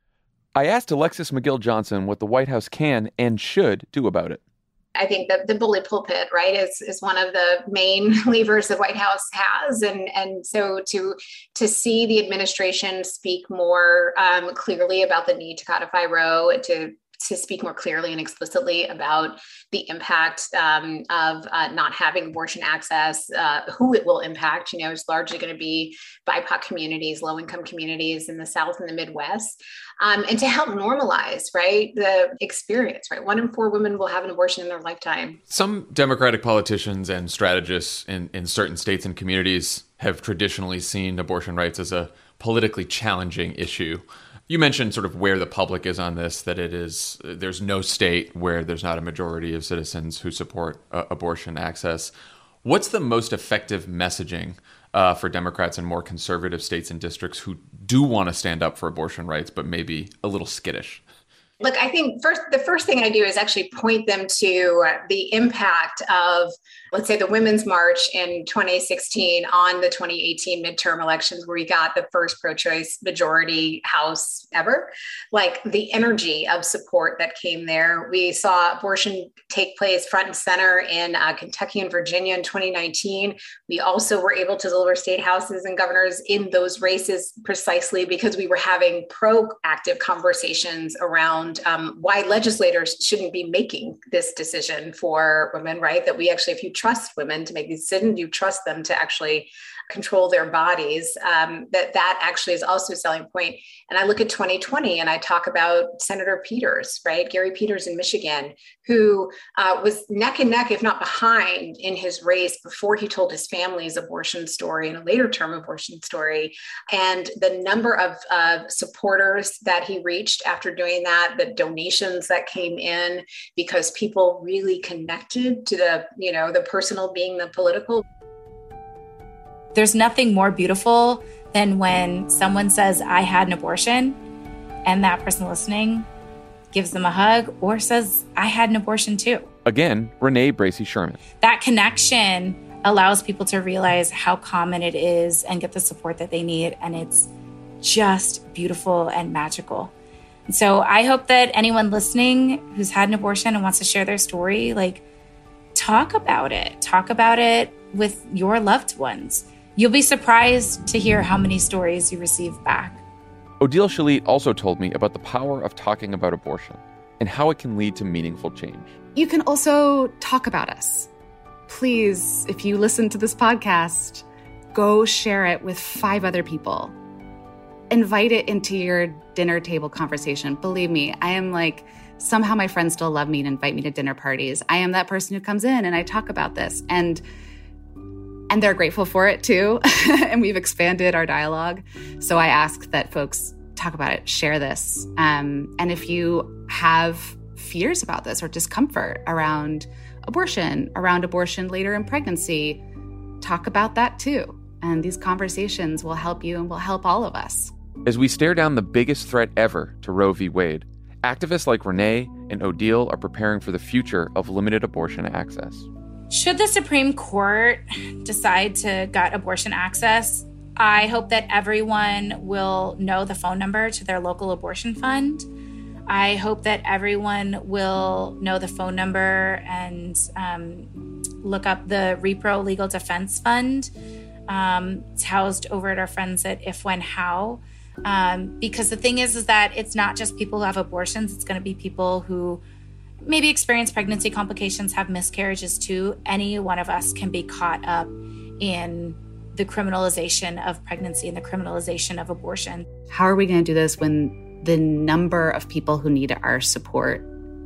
I asked Alexis McGill Johnson what the White House can and should do about it. I think that the bully pulpit, right, is, is one of the main levers the White House has. And, and so to, to see the administration speak more um, clearly about the need to codify Roe, to to speak more clearly and explicitly about the impact um, of uh, not having abortion access, uh, who it will impact, you know, is largely going to be B I P O C communities, low-income communities in the South and the Midwest, um, and to help normalize, right, the experience, right? One in four women will have an abortion in their lifetime. Some Democratic politicians and strategists in, in certain states and communities have traditionally seen abortion rights as a politically challenging issue. You mentioned sort of where the public is on this, that it is, there's no state where there's not a majority of citizens who support uh, abortion access. What's the most effective messaging uh, for Democrats in more conservative states and districts who do want to stand up for abortion rights, but maybe a little skittish? Look, I think first, the first thing I do is actually point them to the impact of, let's say, the Women's March in twenty sixteen on the twenty eighteen midterm elections, where we got the first pro-choice majority House ever. Like the energy of support that came there. We saw abortion take place front and center in uh, Kentucky and Virginia in twenty nineteen. We also were able to deliver state houses and governors in those races precisely because we were having proactive conversations around Um, why legislators shouldn't be making this decision for women, right? That we actually, if you trust women to make these decisions, you trust them to actually control their bodies, um, that that actually is also a selling point. And I look at twenty twenty and I talk about Senator Peters, right? Gary Peters in Michigan, who uh, was neck and neck, if not behind, in his race before he told his family's abortion story and a later term abortion story. And the number of uh, supporters that he reached after doing that, the donations that came in, because people really connected to the, you know, the personal being the political. There's nothing more beautiful than when someone says, I had an abortion, and that person listening gives them a hug or says, I had an abortion too. Again, Renee Bracey Sherman. That connection allows people to realize how common it is and get the support that they need. And it's just beautiful and magical. And so I hope that anyone listening who's had an abortion and wants to share their story, like, talk about it. Talk about it with your loved ones. You'll be surprised to hear how many stories you receive back. Odile Shalit also told me about the power of talking about abortion and how it can lead to meaningful change. You can also talk about us. Please, if you listen to this podcast, go share it with five other people. Invite it into your dinner table conversation. Believe me, I am like, somehow my friends still love me and invite me to dinner parties. I am that person who comes in and I talk about this. And And they're grateful for it too. And we've expanded our dialogue. So I ask that folks talk about it, share this. Um, and if you have fears about this or discomfort around abortion, around abortion later in pregnancy, talk about that too. And these conversations will help you and will help all of us. As we stare down the biggest threat ever to Roe v. Wade, activists like Renee and Odile are preparing for the future of limited abortion access. Should the Supreme Court decide to gut abortion access, I hope that everyone will know the phone number to their local abortion fund. I hope that everyone will know the phone number and um, look up the Repro Legal Defense Fund. Um, it's housed over at our friends at If, When, How. Um, because the thing is, is that it's not just people who have abortions. It's going to be people who maybe experience pregnancy complications, have miscarriages too. Any one of us can be caught up in the criminalization of pregnancy and the criminalization of abortion. How are we going to do this when the number of people who need our support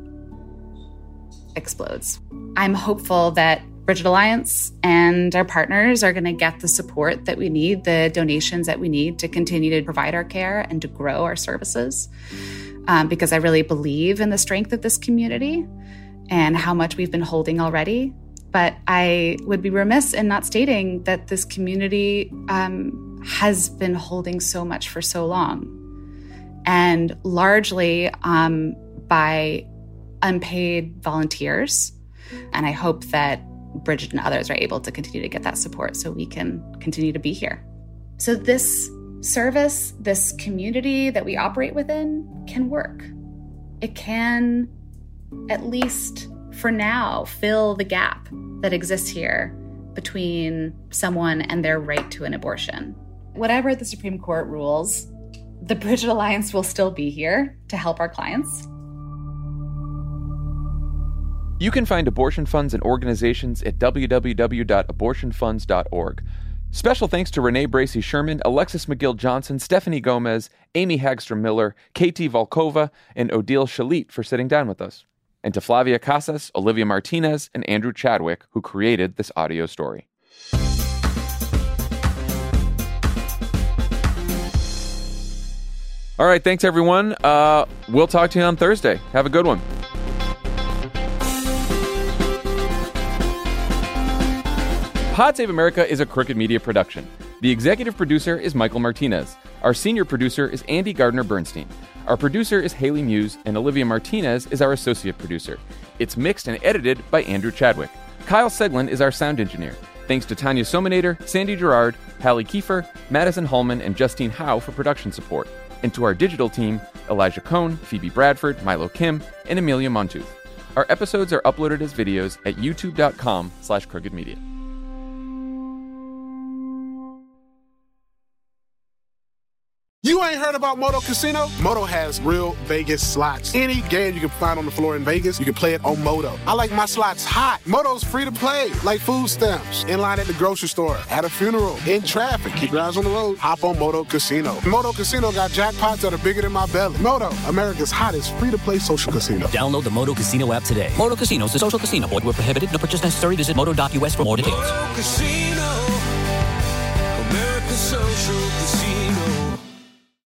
explodes? I'm hopeful that Bridget Alliance and our partners are going to get the support that we need, the donations that we need to continue to provide our care and to grow our services. Um, because I really believe in the strength of this community and how much we've been holding already. But I would be remiss in not stating that this community um, has been holding so much for so long. And largely um, by unpaid volunteers. And I hope that Bridget and others are able to continue to get that support so we can continue to be here. So this service, this community that we operate within can work. It can, at least for now, fill the gap that exists here between someone and their right to an abortion. Whatever the Supreme Court rules, the Bridget Alliance will still be here to help our clients. You can find abortion funds and organizations at w w w dot abortion funds dot org. Special thanks to Renee Bracey Sherman, Alexis McGill Johnson, Stephanie Gomez, Amy Hagstrom Miller, Katie Volkova, and Odile Shalit for sitting down with us. And to Flavia Casas, Olivia Martinez, and Andrew Chadwick, who created this audio story. All right, thanks everyone. Uh, we'll talk to you on Thursday. Have a good one. Pod Save America is a Crooked Media production. The executive producer is Michael Martinez. Our senior producer is Andy Gardner-Bernstein. Our producer is Haley Muse, and Olivia Martinez is our associate producer. It's mixed and edited by Andrew Chadwick. Kyle Seglin is our sound engineer. Thanks to Tanya Sominator, Sandy Gerard, Hallie Kiefer, Madison Hallman, and Justine Howe for production support. And to our digital team, Elijah Cohn, Phoebe Bradford, Milo Kim, and Amelia Montooth. Our episodes are uploaded as videos at youtube.com slash crooked media. You ain't heard about Moto Casino? Moto has real Vegas slots. Any game you can find on the floor in Vegas, you can play it on Moto. I like my slots hot. Moto's free to play, like food stamps. In line at the grocery store, at a funeral, in traffic. Keep your eyes on the road. Hop on Moto Casino. Moto Casino got jackpots that are bigger than my belly. Moto, America's hottest free-to-play social casino. Download the Moto Casino app today. Moto Casino is a social casino. Void where prohibited. No purchase necessary. Visit moto dot u s for more details. Moto Casino.